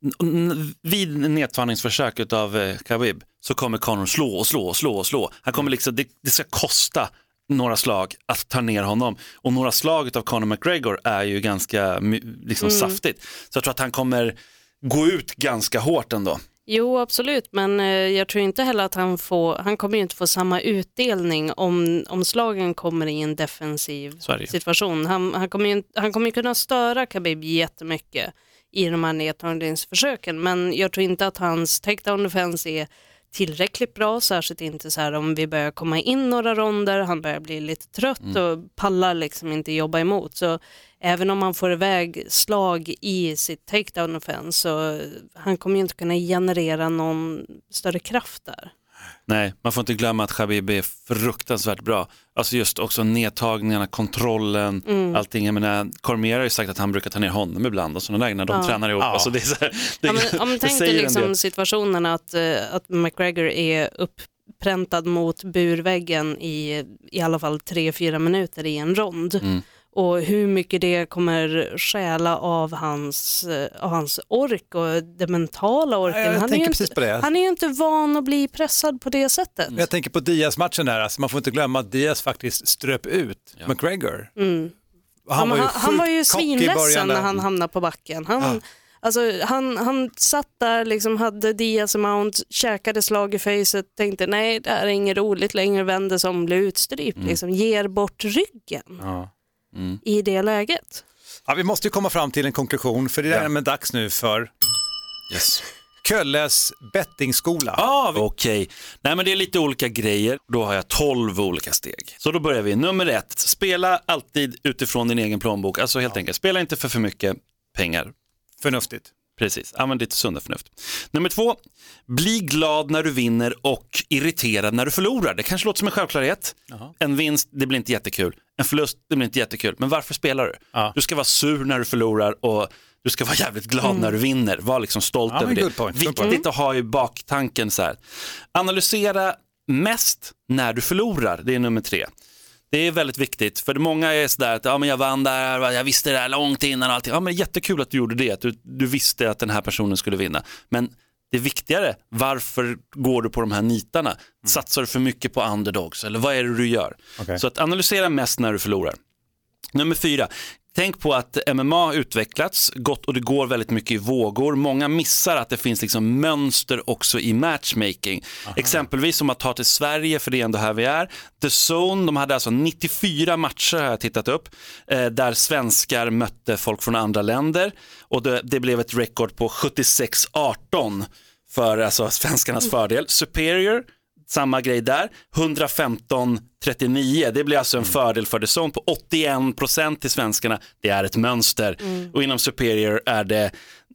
vid nedtagningsförsöket av Khabib så kommer Conor slå. Han kommer liksom, det ska kosta några slag att ta ner honom. Och några slag av Conor McGregor är ju ganska liksom saftigt. Så jag tror att han kommer gå ut ganska hårt ändå. Jo, absolut. Men jag tror inte heller att han kommer ju inte få samma utdelning om slagen kommer i en defensiv situation. Han kommer ju kunna störa Khabib jättemycket i de här nedtagningsförsöken. Men jag tror inte att hans takedown defense är tillräckligt bra, särskilt inte så här om vi börjar komma in några ronder, han börjar bli lite trött och pallar liksom inte jobba emot. Så även om han får iväg slag i sitt takedown offense så han kommer ju inte kunna generera någon större kraft där. Nej, man får inte glömma att Khabib är fruktansvärt bra. Alltså just också nedtagningarna, kontrollen, allting. Jag menar, Cormier har ju sagt att han brukar ta ner honom ibland och sådana där när de tränar ihop. Alltså det är så här, om tänk dig liksom situationen att McGregor är upppräntad mot burväggen i alla fall 3-4 minuter i en rond. Och hur mycket det kommer stjäla av hans ork och det mentala orken. Han är ju inte van att bli pressad på det sättet. Jag tänker på Diaz-matchen där. Alltså man får inte glömma att Diaz faktiskt ströp ut McGregor. Han var ju svinledsen när han hamnade på backen. Han satt där, liksom, hade Diaz mount, käkade slag i facet, tänkte nej, det här är inget roligt längre, vände som blev utstrypt. Liksom, ger bort ryggen. I det läget. Ja, vi måste ju komma fram till en konklusion för det är med dags nu för Kölles bettingskola. Okej. Nej, men det är lite olika grejer. Då har jag 12 olika steg. Så då börjar vi. Nummer 1. Spela alltid utifrån din egen plånbok. Alltså helt enkelt, spela inte för mycket pengar. Förnuftigt. Precis, använd ditt sunda förnuft. Nummer 2, bli glad när du vinner och irriterad när du förlorar. Det kanske låter som en självklarhet. En vinst, det blir inte jättekul. En förlust, det blir inte jättekul. Men varför spelar du? Du ska vara sur när du förlorar och du ska vara jävligt glad när du vinner. Var liksom stolt över det. Viktigt att ha i baktanken så här. Analysera mest när du förlorar. Det är nummer 3. Det är väldigt viktigt, för många är sådär att men jag vann där, jag visste det där långt innan och allting. Ja, men jättekul att du gjorde det, att du visste att den här personen skulle vinna. Men det är viktigare, varför går du på de här nitarna? Satsar du för mycket på underdogs eller vad är det du gör? Så att analysera mest när du förlorar. Nummer 4, Tänk på att MMA har utvecklats gott och det går väldigt mycket i vågor. Många missar att det finns liksom mönster också i matchmaking. Exempelvis som att ta till Sverige, för det är ändå här vi är. The Zone, de hade alltså 94 matcher har jag tittat upp, där svenskar mötte folk från andra länder. Och det blev ett rekord på 76-18 för alltså svenskarnas fördel. Superior, samma grej där, 115-39. Det blir alltså en fördel för The Zone på 81% till svenskarna. Det är ett mönster. Och inom Superior är det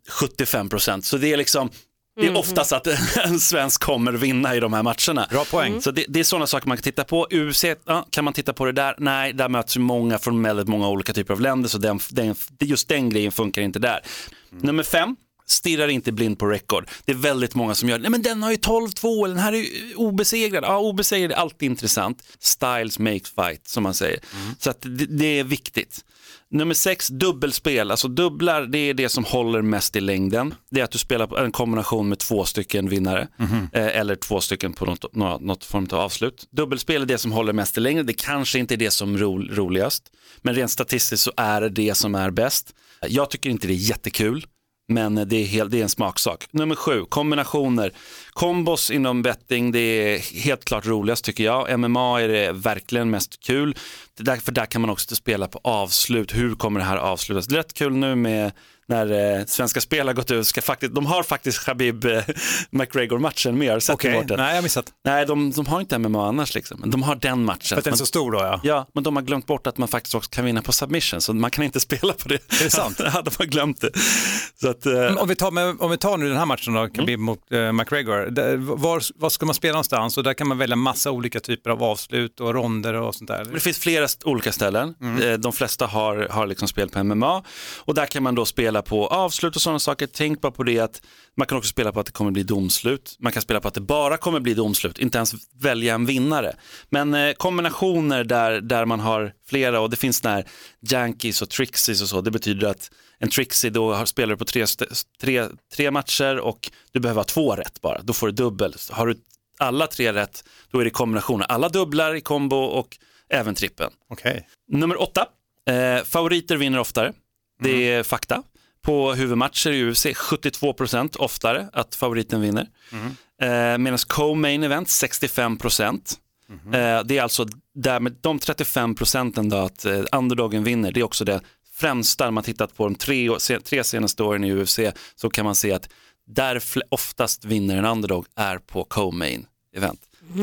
75%. Så det är liksom, det är oftast att en svensk kommer vinna i de här matcherna. Bra poäng. Så det är sådana saker man kan titta på. UFC, kan man titta på det där? Nej, där möts många från väldigt många olika typer av länder. Så just den grejen funkar inte där. Nummer 5. Stirrar inte blind på rekord. Det är väldigt många som gör nej men den har ju 12-2 eller den här är ju obesegrad. Ja, obesegrad är alltid intressant. Styles make fight som man säger. Så att det är viktigt. Nummer 6, dubbelspel. Alltså dubblar, det är det som håller mest i längden. Det är att du spelar på en kombination med 2 stycken vinnare. Eller 2 stycken på något form av avslut. Dubbelspel är det som håller mest i längden. Det kanske inte är det som roligast. Men rent statistiskt så är det som är bäst. Jag tycker inte det är jättekul. Men det är en smaksak. Nummer 7, kombinationer. Kombos inom betting, det är helt klart roligast tycker jag. MMA är det verkligen mest kul. För där kan man också spela på avslut. Hur kommer det här avslutas? Det är rätt kul nu med när Svenska Spel har gått ut. De har faktiskt Khabib McGregor-matchen med. Okej, nej jag har missat. Nej, de har inte MMA annars liksom. Men de har den matchen. För att den är så stor då, ja. Ja, men de har glömt bort att man faktiskt också kan vinna på submission. Så man kan inte spela på det. Det är sant. Ja, de har glömt det. Så att, om vi tar nu den här matchen då, Khabib mot McGregor. Var ska man spela någonstans? Och där kan man välja massa olika typer av avslut och ronder och sånt där. Det finns flera olika ställen. De flesta har liksom spel på MMA. Och där kan man då spela på avslut och sådana saker. Tänk bara på det att man kan också spela på att det kommer bli domslut. Man kan spela på att det bara kommer bli domslut. Inte ens välja en vinnare. Men kombinationer där man har flera, och det finns där Yankees och Trixies och så. Det betyder att en Trixie då spelar du på tre matcher och du behöver ha 2 rätt bara. Då får du dubbel. Har du alla 3 rätt, då är det kombinationer. Alla dubblar i kombo och även trippen. Okay. Nummer 8. Favoriter vinner oftare. Det är fakta. På huvudmatcher i UFC 72% oftare att favoriten vinner. Medan co-main event 65%. Det är alltså där med de 35% då att underdogen vinner. Det är också det främsta. Man tittat på de 3 senaste åren i UFC så kan man se att där oftast vinner en underdog är på co-main event.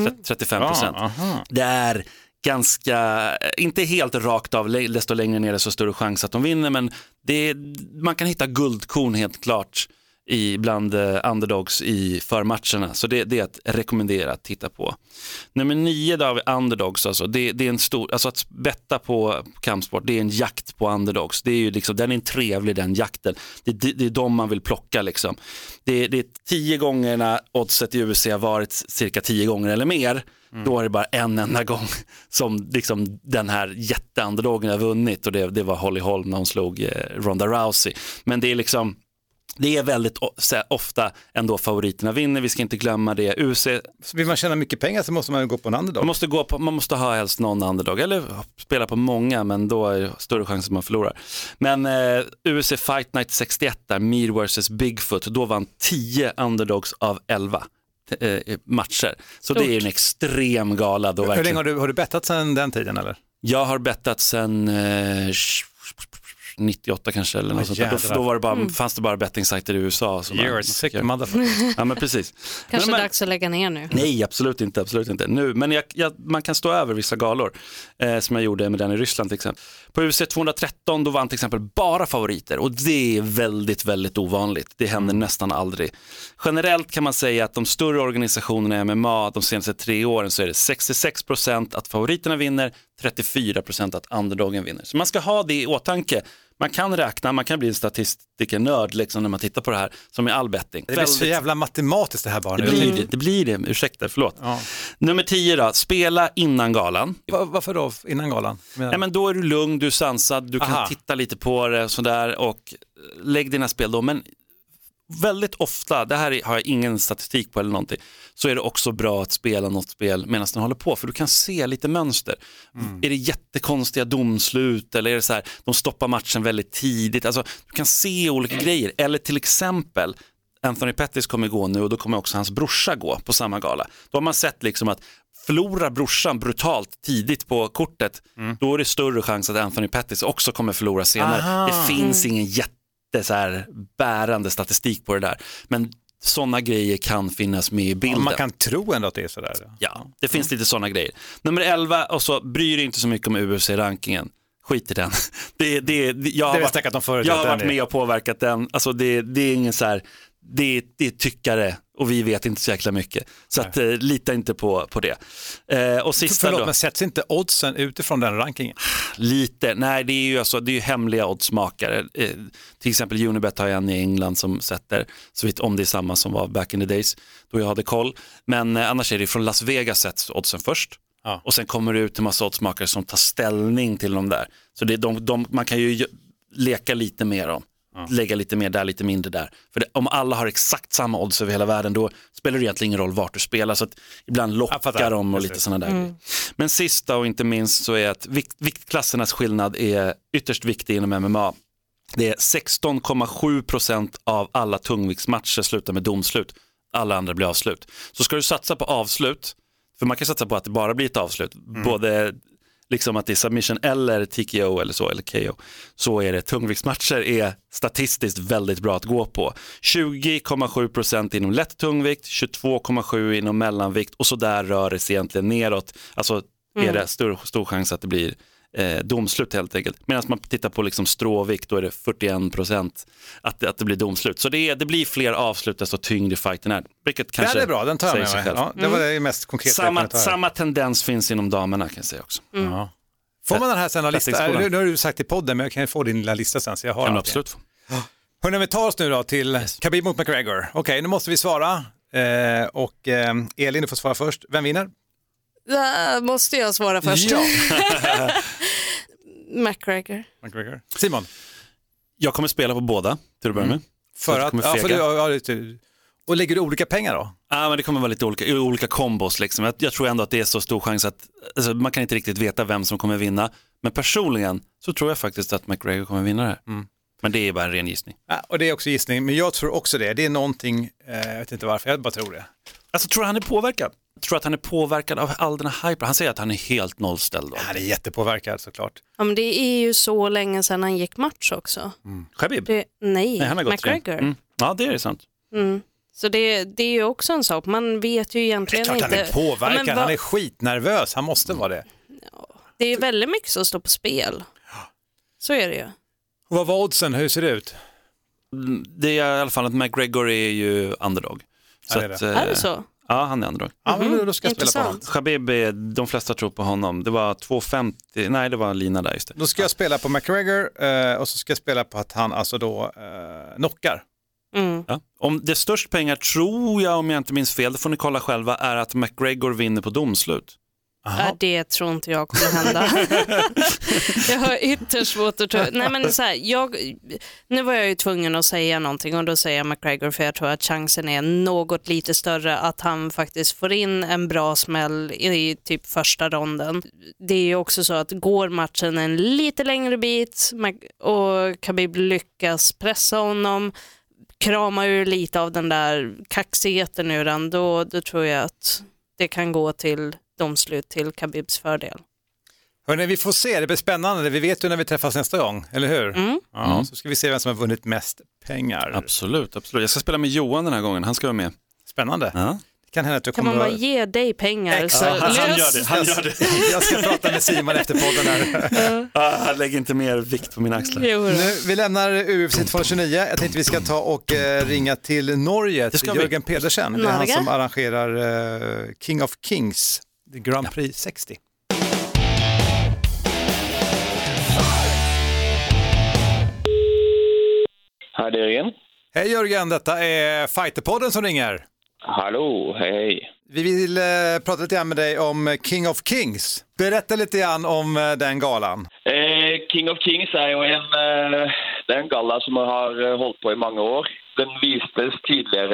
35%. Det är ganska, inte helt rakt av, desto längre ner är så större chans att de vinner, men man kan hitta guldkorn helt klart bland underdogs i förmatcherna, så det är att rekommendera att titta på. Nummer 9 då har vi underdogs, alltså det är en stor, alltså att betta på kampsport, det är en jakt på underdogs, det är ju liksom, den är trevlig den jakten, det är de man vill plocka liksom. Det är 10 gångerna oddset i UFC har varit cirka 10 gånger eller mer. Då är det bara en enda gång som liksom den här jätteunderdogen har vunnit, och det var Holly Holm när hon slog Ronda Rousey. Men det är liksom, det är väldigt ofta ändå favoriterna vinner, vi ska inte glömma det. UFC, så vill man tjäna mycket pengar så måste man gå på en underdog. Man måste ha helst någon underdog, eller spela på många, men då är det större chans att man förlorar. Men UFC Fight Night 61 där, Mir vs Bigfoot, då vann 10 underdogs av 11 matcher. Så det är en extrem gala då. Hur länge har du bettat sedan den tiden eller? Jag har bettat sedan 98 kanske eller något sånt där. Då var det bara, fanns det bara bettingsajter i USA. You're a sick motherfucker. Ja, men precis. Kanske dags att lägga ner nu. Nej, absolut inte. Nu, men man kan stå över vissa galor som jag gjorde med den i Ryssland till exempel. På UFC 213 då vann till exempel bara favoriter, och det är väldigt, väldigt ovanligt. Det händer nästan aldrig. Generellt kan man säga att de större organisationerna i MMA de senaste 3 åren så är det 66% att favoriterna vinner, 34% att underdogen vinner. Så man ska ha det i åtanke. Man kan räkna, man kan bli en statistikernörd liksom när man tittar på det här som i all betting. Det blir så jävla matematiskt det här bara. Det blir det. Ursäkta, förlåt. Ja. Nummer 10 då, spela innan galan. Varför då innan galan? Ja, men då är du lugn, du är sansad, du kan titta lite på det sådär, och lägg dina spel då. Men väldigt ofta, det här har jag ingen statistik på eller någonting, så är det också bra att spela något spel medan den håller på, för du kan se lite mönster. Är det jättekonstiga domslut eller är det så här, de stoppar matchen väldigt tidigt, alltså du kan se olika grejer. Eller till exempel Anthony Pettis kommer gå nu och då kommer också hans brorsa gå på samma gala. Då har man sett liksom att förlorar brorsan brutalt tidigt på kortet, då är det större chans att Anthony Pettis också kommer förlora senare. Det finns ingen så här bärande statistik på det där. Men sådana grejer kan finnas med i bilden. Ja, man kan tro ändå att det är sådär. Ja, det finns lite sådana grejer. Nummer 11, och så bryr dig inte så mycket om UFC-rankingen. Skit i den. Jag har varit med och påverkat den. Alltså det är ingen så här, det är tyckare och vi vet inte så jäkla mycket. Så att, lita inte på det. Och sista då. Men sätts inte oddsen utifrån den rankingen? Lite. Nej, det är ju alltså, det är ju hemliga oddsmakare. Till exempel Unibet har en i England som sätter, så vitt om det är samma som var back in the days, då jag hade koll. Men annars är det från Las Vegas sätts oddsen först. Ja. Och sen kommer det ut en massa oddsmakare som tar ställning till de där. Så det är man kan ju leka lite mer om. Lägga lite mer där, lite mindre där. För om alla har exakt samma odds över hela världen, då spelar det egentligen ingen roll vart du spelar. Så att ibland lockar de och lite sådana där. Men sista och inte minst så är att viktklassernas skillnad är ytterst viktig inom MMA. Det är 16,7% av alla tungviktsmatcher slutar med domslut. Alla andra blir avslut. Så ska du satsa på avslut, för man kan satsa på att det bara blir ett avslut. Både liksom att det är submission eller TKO eller så, eller KO, så är det tungviktsmatcher är statistiskt väldigt bra att gå på. 20,7% inom lätt tungvikt, 22,7% inom mellanvikt och så där rör det sig egentligen neråt. Alltså är det stor chans att det blir domslut helt enkelt. Medan man tittar på liksom stråvikt, då är det 41% att det blir domslut. Så det blir fler avslut desto tyngre fighten är. Vilket kanske det är bra, den tar jag med mig. Ja, det var det mest konkreta. Samma tendens finns inom damerna kan jag säga också. Ja. Får man den här sen lista? Nu har du sagt i podden, men jag kan få din lilla lista sen så jag har absolut. Hörrni, vi tar oss nu då till Khabib mot McGregor. Okej, nu måste vi svara. Elin, du får svara först. Vem vinner? Måste jag svara först? Ja. McGregor. Simon? Jag kommer spela på båda till att börja med. För att, och lägger du olika pengar då? Ja, men det kommer vara lite olika kombos liksom. Jag tror ändå att det är så stor chans att alltså, man kan inte riktigt veta vem som kommer vinna. Men personligen så tror jag faktiskt att McGregor kommer vinna det här. Men det är bara en ren gissning. Ja, och det är också gissning, men jag tror också det. Det är någonting, jag vet inte varför, jag bara tror det. Alltså tror han är påverkad? Jag tror att han är påverkad av all den här hypen. Han säger att han är helt nollställd. Ja, han är jättepåverkad såklart. Ja, men det är ju så länge sedan han gick match också. Khabib? Nej, han har gått McGregor. Ja, det är sant. Så det är ju också en sak. Man vet ju egentligen inte. Det är klart han är påverkad, han är skitnervös. Han måste vara det. Ja, det är väldigt mycket som står på spel. Så är det ju. Och vad var oddsen? Hur ser det ut? Det är i alla fall att McGregor är ju underdog. Så är det så? Ja, han är underdog. Ja, men då ska jag spela på honom. Khabib, de flesta tror på honom. Det var 2,50, nej det var Lina där just det. Då ska jag spela på McGregor och så ska jag spela på att han alltså då knockar. Ja. Om det är störst pengar tror jag, om jag inte minns fel, det får ni kolla själva, är att McGregor vinner på domslut. Ja, det tror inte jag kommer hända. Jag har ytterst svårt att tro. Nej, men så här, nu var jag ju tvungen att säga någonting och då säger jag McGregor, för jag tror att chansen är något lite större att han faktiskt får in en bra smäll i typ första ronden. Det är ju också så att går matchen en lite längre bit och Khabib lyckas pressa honom, krama ur lite av den där kaxigheten ur den, då tror jag att det kan gå till domslut till Khabibs fördel. Hörrni, vi får se, det blir spännande. Vi vet ju när vi träffas nästa gång, eller hur? Ja, så ska vi se vem som har vunnit mest pengar. Absolut. Jag ska spela med Johan den här gången, han ska vara med. Spännande. Ja. Kan man bara ge dig pengar? Exakt. Han gör det. Jag ska prata med Simon efter podden här. Han lägger inte mer vikt på mina axlar. Nu, vi lämnar UFC 229. Jag tänkte vi ska ta och ringa till Norge, till Jörgen Pedersen. Det är han som arrangerar King of Kings, Grand Prix 60. Här är Jörgen. Hej Jörgen, detta är Fighterpodden som ringer. Hallå, hej. Vi vill prata lite grann med dig om King of Kings. Berätta lite grann om den galan. King of Kings är ju en gala som har hållit på i många år. den vistes tidligere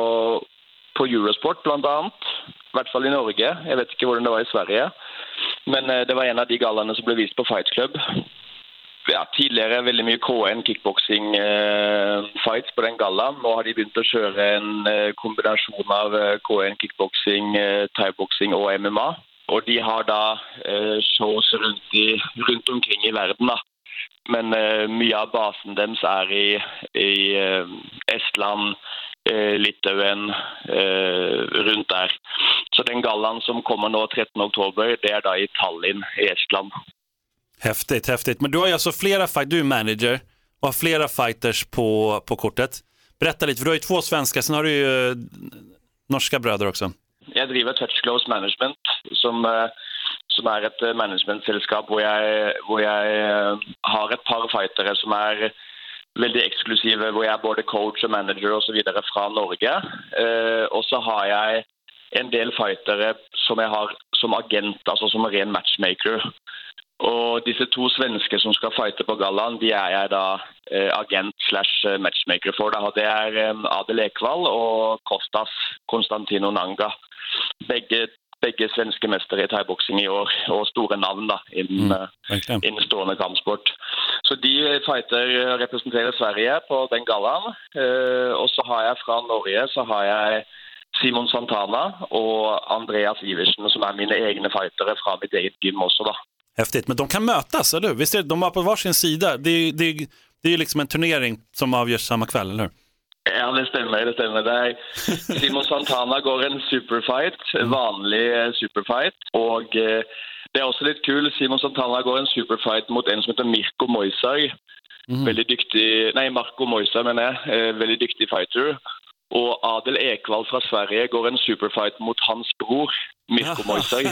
på Eurosport blant annet, i hvert fall i Norge. Jeg vet ikke hvordan det var i Sverige, men det var en av de gallaene som ble vist på Fight Club. Ja, tidligere veldig mye KN, kickboxing fights på den gallaen. Nå har de begynt å kjøre en kombinasjon av KN, kickboxing, thaiboxing og MMA. Og de har da shows rundt omkring i verden da. Men mye av basen deres i Estland, Litauen, rundt der. Så den gallaen som kommer nå 13. oktober, det er da i Tallinn i Estland. Häftigt. Men du har ju alltså flera fight, du är manager och har flera fighters på kortet. Berätta lite, för du har ju 2 svenskar, sen har du ju norska bröder också. Jag driver Touch Close Management som är ett managementselskap hvor jeg har ett par fightere som är väldigt exklusiva, hvor jeg är både coach och manager och så vidare från Norge. Och så har jag en del fightere som jeg har som agent, alltså som en ren matchmaker. Og disse 2 svensker som skal fighte på gallaen, de er jeg da agent/matchmaker for. Da. Det er Adel Ekvall og Kostas Konstantino Nanga. Begge svenske mestere i thaiboksing i år, og store navn da, innen stående kampsport. Så de fighter representerer Sverige på den gallaen. Og så har jeg fra Norge, så har jeg Simon Santana og Andreas Iversen, som er mine egne fightere fra mitt eget gym også da. Häftigt, men de kan mötas, eller hur? Visst är det, de var på varsin sida. Det är ju liksom en turnering som avgörs samma kväll, eller hur? Ja, det stämmer. Simon Santana går en superfight, vanlig superfight. Och det är också lite kul, Simon Santana går en superfight mot en som heter Mirko Moisay. Marco Moisay menar jag, väldigt duktig fighter. Och Adel Ekvall från Sverige går en superfight mot hans bror, Mirko Moisay.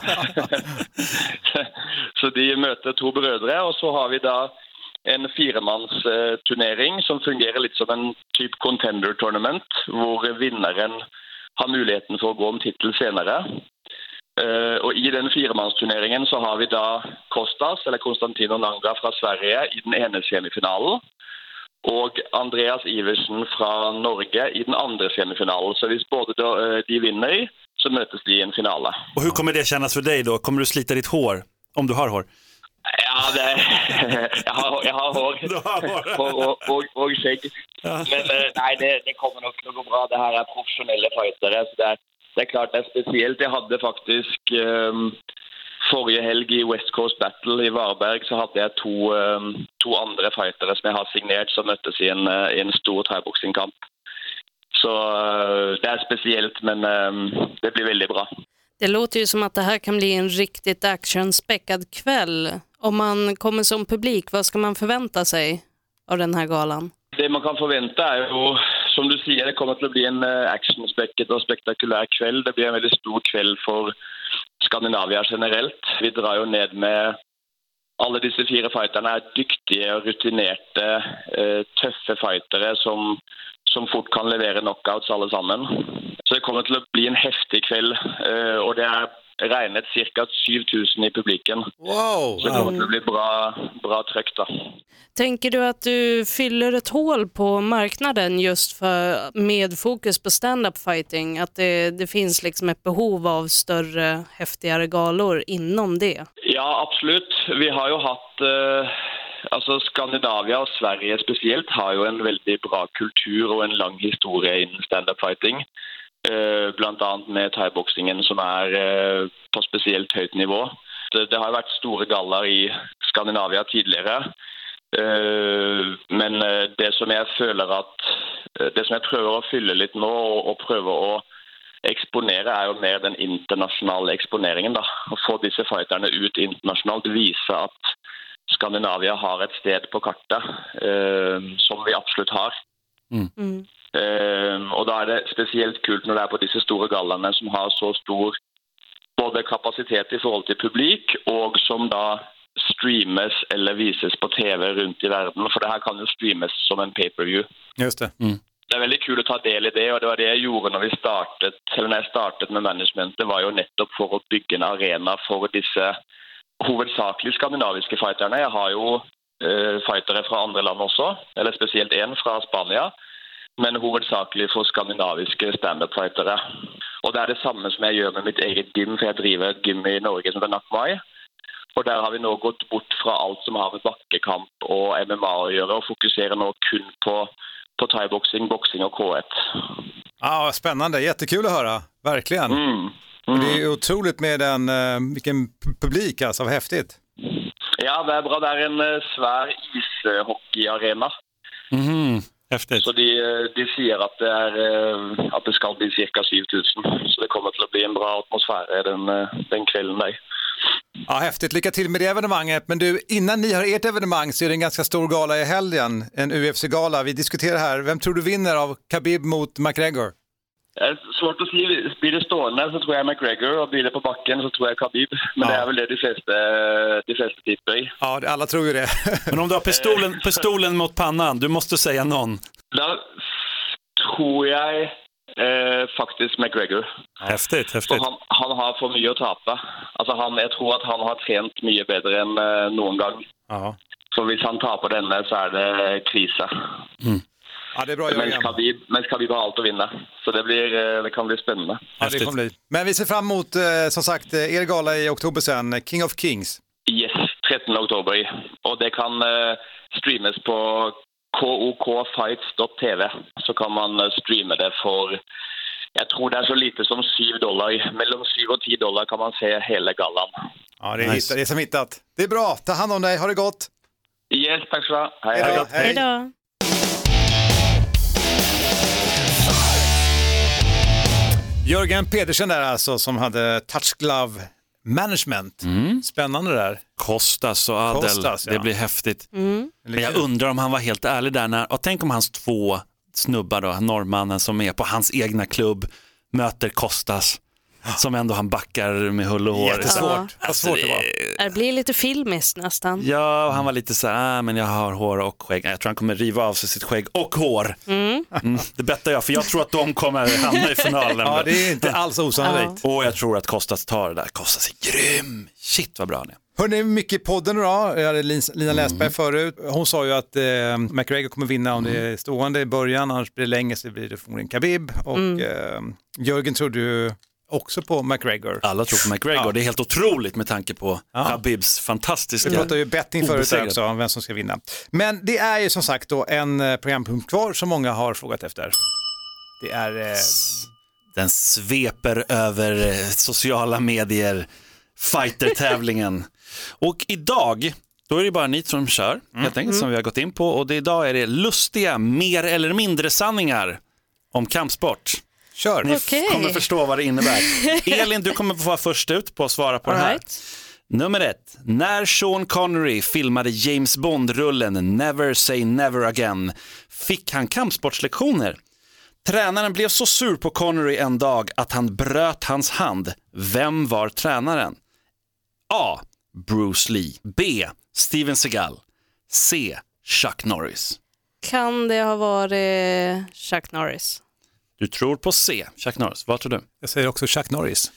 Så de möter 2 bröder och så har vi då en 4-mans-turnering som fungerar lite som en typ contender tournament, hvor vinnaren har möjligheten för att gå om titel senare. Och i den 4-mans-turneringen så har vi då Kostas, eller Konstantino Nanga från Sverige i den ena semifinalen. Och Andreas Iversen från Norge i den andra semifinalen. Så hvis både de vinner så mötes de i en finale. Och hur kommer det kännas för dig då? Kommer du slita ditt hår? Om du har hår? Ja, jag har hår. Du har hår. och skägg. Men nej, det kommer nog att gå bra. Det här är professionella fightare. Så det är klart det är speciellt. Jag hade faktiskt förra helg i West Coast Battle i Varberg så hade jag två andra fightare som jag har signerat som möttes i en stor thaiboxingkamp. Så det är speciellt, men det blir väldigt bra. Det låter ju som att det här kan bli en riktigt actionspäckad kväll. Om man kommer som publik, vad ska man förvänta sig av den här galan? Det man kan förvänta är ju, som du säger, det kommer att bli en actionspäckad och spektakulär kväll. Det blir en väldigt stor kväll för Skandinavien generellt. Vi drar ju ned med alla dessa 4 fighterna är duktiga och rutinerade, tuffa fightare som fort kan leverera knockouts allesammen. Så det kommer till att bli en häftig kväll och det är regnet cirka 7000 i publiken. Wow! Så det kommer till att bli bra tryck då. Tänker du att du fyller ett hål på marknaden just med fokus på stand-up fighting? Att det finns liksom ett behov av större, häftigare galor inom det? Ja, absolut. Vi har ju haft... Alltså Skandinavien och Sverige speciellt har ju en väldigt bra kultur och en lång historia inom stand-up fighting. Bland annat med thaiboxingen som är på speciellt högt nivå. Det har varit stora gallar i Skandinavien tidigare. Men det som jag känner att det som jag prövar att fylla lite nu och pröva att exponera är ju mer den internationella exponeringen då. Och få dessa fighterna ut internationellt, visa att Skandinavien har ett sted på kartan som vi absolut har. Och då är det speciellt kul när det är på dessa stora gallarna som har så stor både kapacitet i förhåll till publik och som då streamas eller visas på tv runt i världen. För det här kan ju streamas som en pay-per-view. Just det. Det är väldigt kul att ta del i det och det var det jag gjorde när jag startade med management. Det var ju nettopp för att bygga en arena för dessa huvudsakligen skandinaviska fighterna. Jag har ju fightare från andra länder också, eller speciellt en från Spanien. men hovedsakelig for skandinaviske stand-up-fightere. Og det er det samme som jeg gjør med mitt eget gym, for jeg driver et gym i Norge som heter Nakmai. Og der har vi nå gått bort fra alt som har med bakkekamp og MMA å gjøre, og fokuserer nå kun på thai-boxing, boxing och K1. Ja, spännande. Jättekul att höra. Verkligen. Det är otroligt med vilken publik, alltså. Vad häftigt. Ja, det är bra. Det är en svär ishockeyarena. Häftigt. Så de säger att det ska bli cirka 7000. Så det kommer till att bli en bra atmosfär den kvällen där. Ja, häftigt. Lycka till med det evenemanget. Men du, innan ni har ert evenemang så är det en ganska stor gala i helgen. En UFC-gala. Vi diskuterar här. Vem tror du vinner av Khabib mot McGregor? Svårt att säga. Blir det stående så tror jag McGregor, och blir det på backen så tror jag Khabib. Men det är väl det de flesta tippar i. Ja, alla tror ju det. Men om du har pistolen mot pannan, du måste säga någon. Då tror jag faktiskt McGregor. Häftigt. Han har för mycket att tappa. Alltså jag tror att han har tränat mycket bättre än någon gång. Ja. Så om han tappar denna så är det krisa. Ja, det är bra. Men Khabib har allt att vinna. Så det kan bli spännande. Ja, det kommer bli. Men vi ser fram emot, som sagt, er gala i oktober sen, King of Kings. Yes, 13 oktober. Och det kan streamas på kokfights.tv. Så kan man streama det för, jag tror det är så lite som $7. Mellan $7 och $10 kan man se hela galan. Ja, det är som hittat. Det är bra. Ta hand om dig. Ha det gott. Yes, tack så mycket. Hej då. Jörgen Pedersen där alltså, som hade Touch Glove Management. Spännande där. Kostas och Adel. Kostas, ja. Det blir häftigt. Men jag undrar om han var helt ärlig där. Och tänk om hans 2 snubbar då, norrmannen som är på hans egna klubb, möter Kostas. Som ändå han backar med hull och hår. Jättesvårt. Vad svårt det var. Det blir lite filmiskt nästan. Ja, och han var lite så här, men jag har hår och skägg. Jag tror han kommer riva av sig sitt skägg och hår. Det bettar jag, för jag tror att de kommer hamna i finalen. Ja, det är inte alls osannolikt. Och jag tror att Kostas tar det där. Kostas är grym. Shit vad bra han är. Hörrni, mycket i podden då. Jag hade Lina Läsberg förut. Hon sa ju att McGregor kommer vinna om det är stående i början. Annars blir det länge så blir det förmodligen Khabib. Och Jörgen trodde ju också på McGregor. Alla tror på McGregor. Ja. Det är helt otroligt med tanke på Khabibs fantastiska. Vi pratade ju betting förut också om vem som ska vinna. Men det är ju som sagt då en programpunkt kvar som många har frågat efter. Det är... Den sveper över sociala medier, fighter-tävlingen. Och idag, då är det bara ni som kör, helt enkelt, som vi har gått in på. Och idag är det lustiga, mer eller mindre sanningar om kampsport. Kör. Ni kommer förstå vad det innebär. Elin, du kommer få vara först ut på att svara på det här. Nummer 1. När Sean Connery filmade James Bond-rullen Never Say Never Again fick han kampsportslektioner. Tränaren blev så sur på Connery en dag att han bröt hans hand. Vem var tränaren? A. Bruce Lee. B. Steven Seagal. C. Chuck Norris. Kan det ha varit Chuck Norris? Du tror på C, Chuck Norris. Vad tror du? Jag säger också Chuck Norris.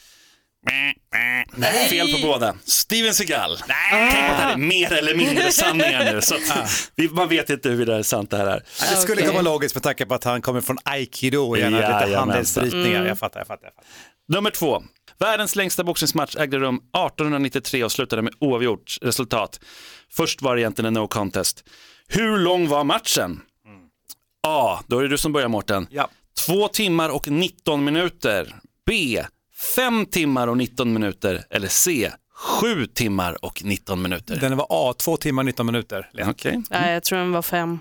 Nej, fel på båda. Steven Seagal. Nej, tänk på att det är mer eller mindre sanningar nu. Så att man vet inte hur det är sant det här är. Det skulle komma logiskt med tanke på att han kommer från Aikido och gärna lite handelsritningar. Jag fattar. Nummer 2. Världens längsta boxningsmatch ägde rum 1893 och slutade med oavgjort resultat. Först var det egentligen en no contest. Hur lång var matchen? A. Då är det du som börjar, Mårten. Ja. 2 timmar och 19 minuter. B. 5 timmar och 19 minuter. Eller C. 7 timmar och 19 minuter. Den var A. 2 timmar och 19 minuter. Okay. Nej, jag tror den var 5.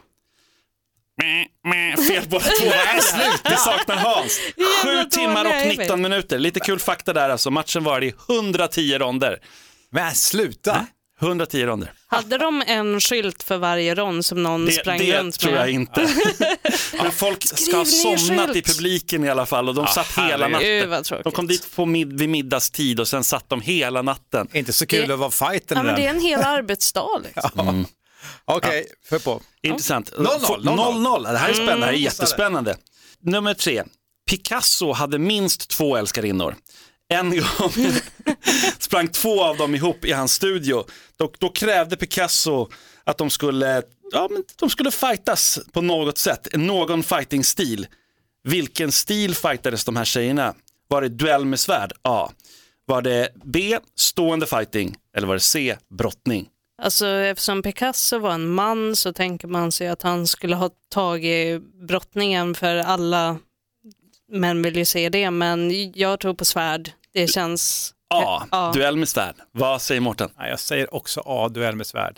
Fel båda 2. Det saknar Hans. 7 timmar och 19 minuter. Lite kul fakta där alltså. Matchen var i 110 ronder. Men sluta. 110 ronder. Hade de en skylt för varje rond som någon sprang runt med? Det tror jag inte. Men folk ska ha somnat i publiken i alla fall. Och de satt hela natten. De kom dit vid middagstid och sen satt de hela natten. Inte så kul att vara fighten. Ja, men det är en hel arbetsdag liksom. Okej, för på. Intressant. 0-0. Det här är spännande. Det här är jättespännande. Nummer 3. Picasso hade minst 2 älskarinnor. En gång sprang 2 av dem ihop i hans studio. Då krävde Picasso att de skulle fightas på något sätt. Någon fighting-stil. Vilken stil fightades de här tjejerna? Var det duell med svärd? A. Var det B, stående fighting? Eller var det C, brottning? Alltså eftersom Picasso var en man så tänker man sig att han skulle ha tagit brottningen, för alla män vill ju se det, men jag tror på svärd. Det känns... A, duell med svärd. Vad säger Mårten? Ja, jag säger också A, duell med svärd.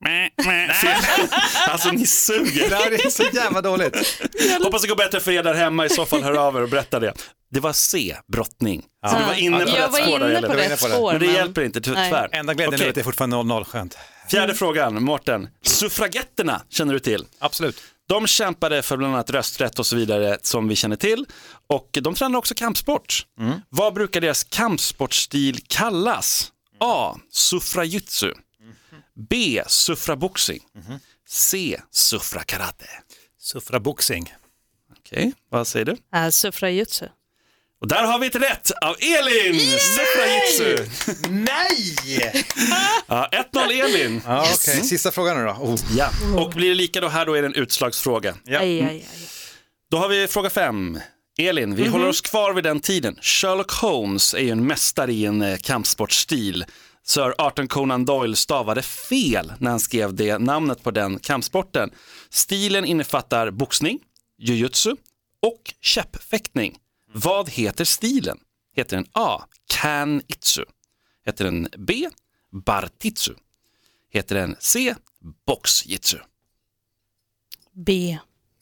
Alltså ni suger. Det är så jävla dåligt. Hoppas det går bättre för er där hemma, i så fall hör av er och berätta det. Det var C, brottning. Så du var inne på rätt spår. Jag var inne på rätt spår. Men det hjälper inte, tyvärr. Enda glädjen är att det är fortfarande 0-0, skönt. Fjärde frågan, Mårten. Suffragetterna känner du till? Absolut. De kämpade för bland annat rösträtt och så vidare som vi känner till. Och de tränade också kampsport. Vad brukar deras kampsportstil kallas? A, suffrajutsu. B, suffraboxing. C, suffrakarate. Suffraboxing. Okej, vad säger du? Suffrajutsu. Och där har vi ett rätt av Elin! Suffrajutsu! Nej! Ja, 1-0 Elin. Ja, okej. Sista frågan nu då. Ja. Och blir det lika då här, då är det en utslagsfråga. Ja. Då har vi fråga 5. Elin, vi håller oss kvar vid den tiden. Sherlock Holmes är ju en mästare i en kampsportstil. Sir Arthur Conan Doyle stavade fel när han skrev det namnet på den kampsporten. Stilen innefattar boxning, jujutsu och käppfäktning. Vad heter stilen? Heter den A, kan-itsu? Heter den B, bartitsu? Heter den C, boxjitsu? B.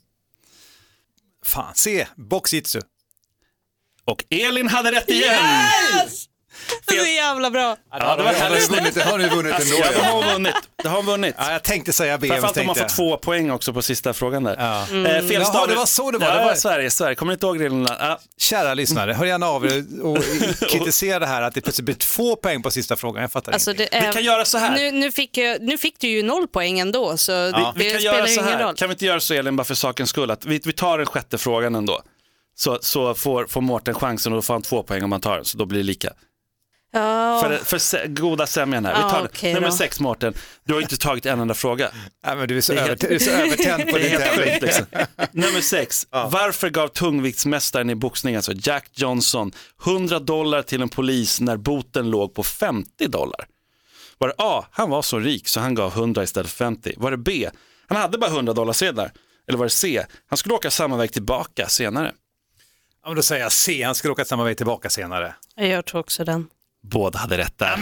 Fan, C, boxjitsu. Och Elin hade rätt igen! Yes! Det är jävla bra. Ja, det var det har nu vunnit ändå. Ja, det har vunnit. Ja, jag tänkte säga B. Framförallt om man får 2 poäng också på sista frågan där. Ja. Felstav. Jaha, det var så det var. Ja, det var... Sverige. Kommer ni inte ihåg det? Ja. Kära lyssnare, hör gärna av er och kritisera det här att det plötsligt blir 2 poäng på sista frågan. Jag fattar alltså, inte. Vi kan göra så här. Nu fick du ju 0 poäng ändå, så det vi kan spelar göra så ingen här. roll. Kan vi inte göra så, Elin, bara för sakens skull, att vi tar den sjätte frågan ändå. Så får Mårten chansen och då får han 2 poäng om man tar den, så då blir det lika. Ja. För goda sämjan här. Vi tar okej, nummer då. 6, Mårten. Du har inte tagit en enda fråga. Ja, men du är så övertänd på det din tävling. liksom. Nummer 6. Varför gav tungviktsmästaren i boxning, alltså Jack Johnson, $100 till en polis när boten låg på $50? Var det A, han var så rik så han gav 100 istället för 50? Var det B, han hade bara $100-sedlar? Eller var det C, han skulle åka samma väg tillbaka senare? Ja, men då säger jag C, han skulle åka samma väg tillbaka senare. Jag tror också den. Båda hade rätt där.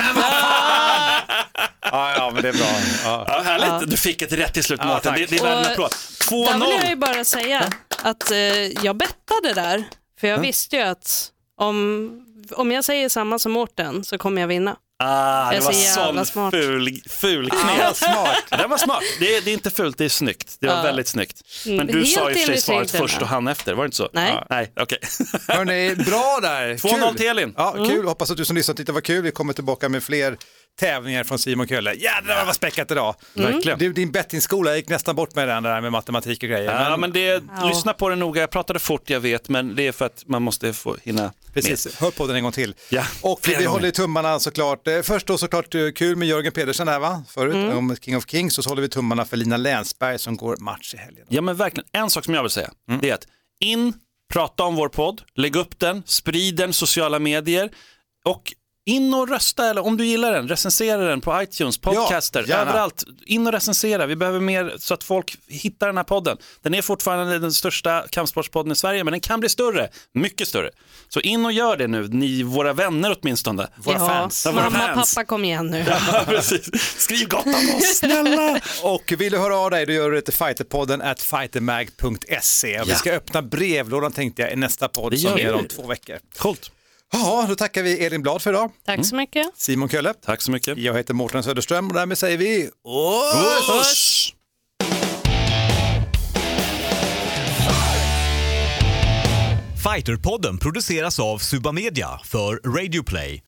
Ja, men det är bra. Ja, härligt. Du fick ett rätt till slut, Mårten. Det är värd en applåd. 2-0. Där vill jag ju bara säga att jag bettade där. För jag visste ju att om jag säger samma som Mårten så kommer jag vinna. Det var sån ful knä. Smart. Det var smart. Det är inte fult, det är snyggt. Det var väldigt snyggt. Men du sa ju för sig svaret först och han efter, var det inte så? Nej, okej. Hörrni, bra där. 2-0 till Elin. Ja, kul. Hoppas att du som lyssnat tyckte det var kul. Vi kommer tillbaka med fler tävlingar från Simon Kölle. Jädrar vad späckat idag. Verkligen. Din bettingskola gick nästan bort med den där med matematik och grejer. Ja, men lyssna på det noga. Jag pratade fort, jag vet, men det är för att man måste få hinna. Precis, hör på den en gång till. Ja, och vi håller tummarna såklart. Först då såklart kul med Jörgen Pedersen där, va? Förut om King of Kings, så håller vi tummarna för Lina Länsberg som går match i helgen. Ja, men verkligen. En sak som jag vill säga, det är att prata om vår podd, lägg upp den, sprid den, sociala medier och in och rösta, eller om du gillar den, recensera den på iTunes, podcaster, överallt. In och recensera, vi behöver mer så att folk hittar den här podden. Den är fortfarande den största kampsportspodden i Sverige, men den kan bli större, mycket större. Så in och gör det nu, ni våra vänner åtminstone. Våra fans. Mamma, pappa, kom igen nu. Ja, precis. Skriv gott om oss, snälla. Och vill du höra av dig, då gör du det till fighterpodden@fightermag.se. Vi ska öppna brevlådan, tänkte jag, i nästa podd som är om 2 veckor. Coolt. Ja, då tackar vi Elin Blad för idag. Tack så mycket. Simon Kölle. Tack så mycket. Jag heter Mårten Söderström och därmed säger vi Oss! Fighterpodden produceras av Suba Media för Radio Play.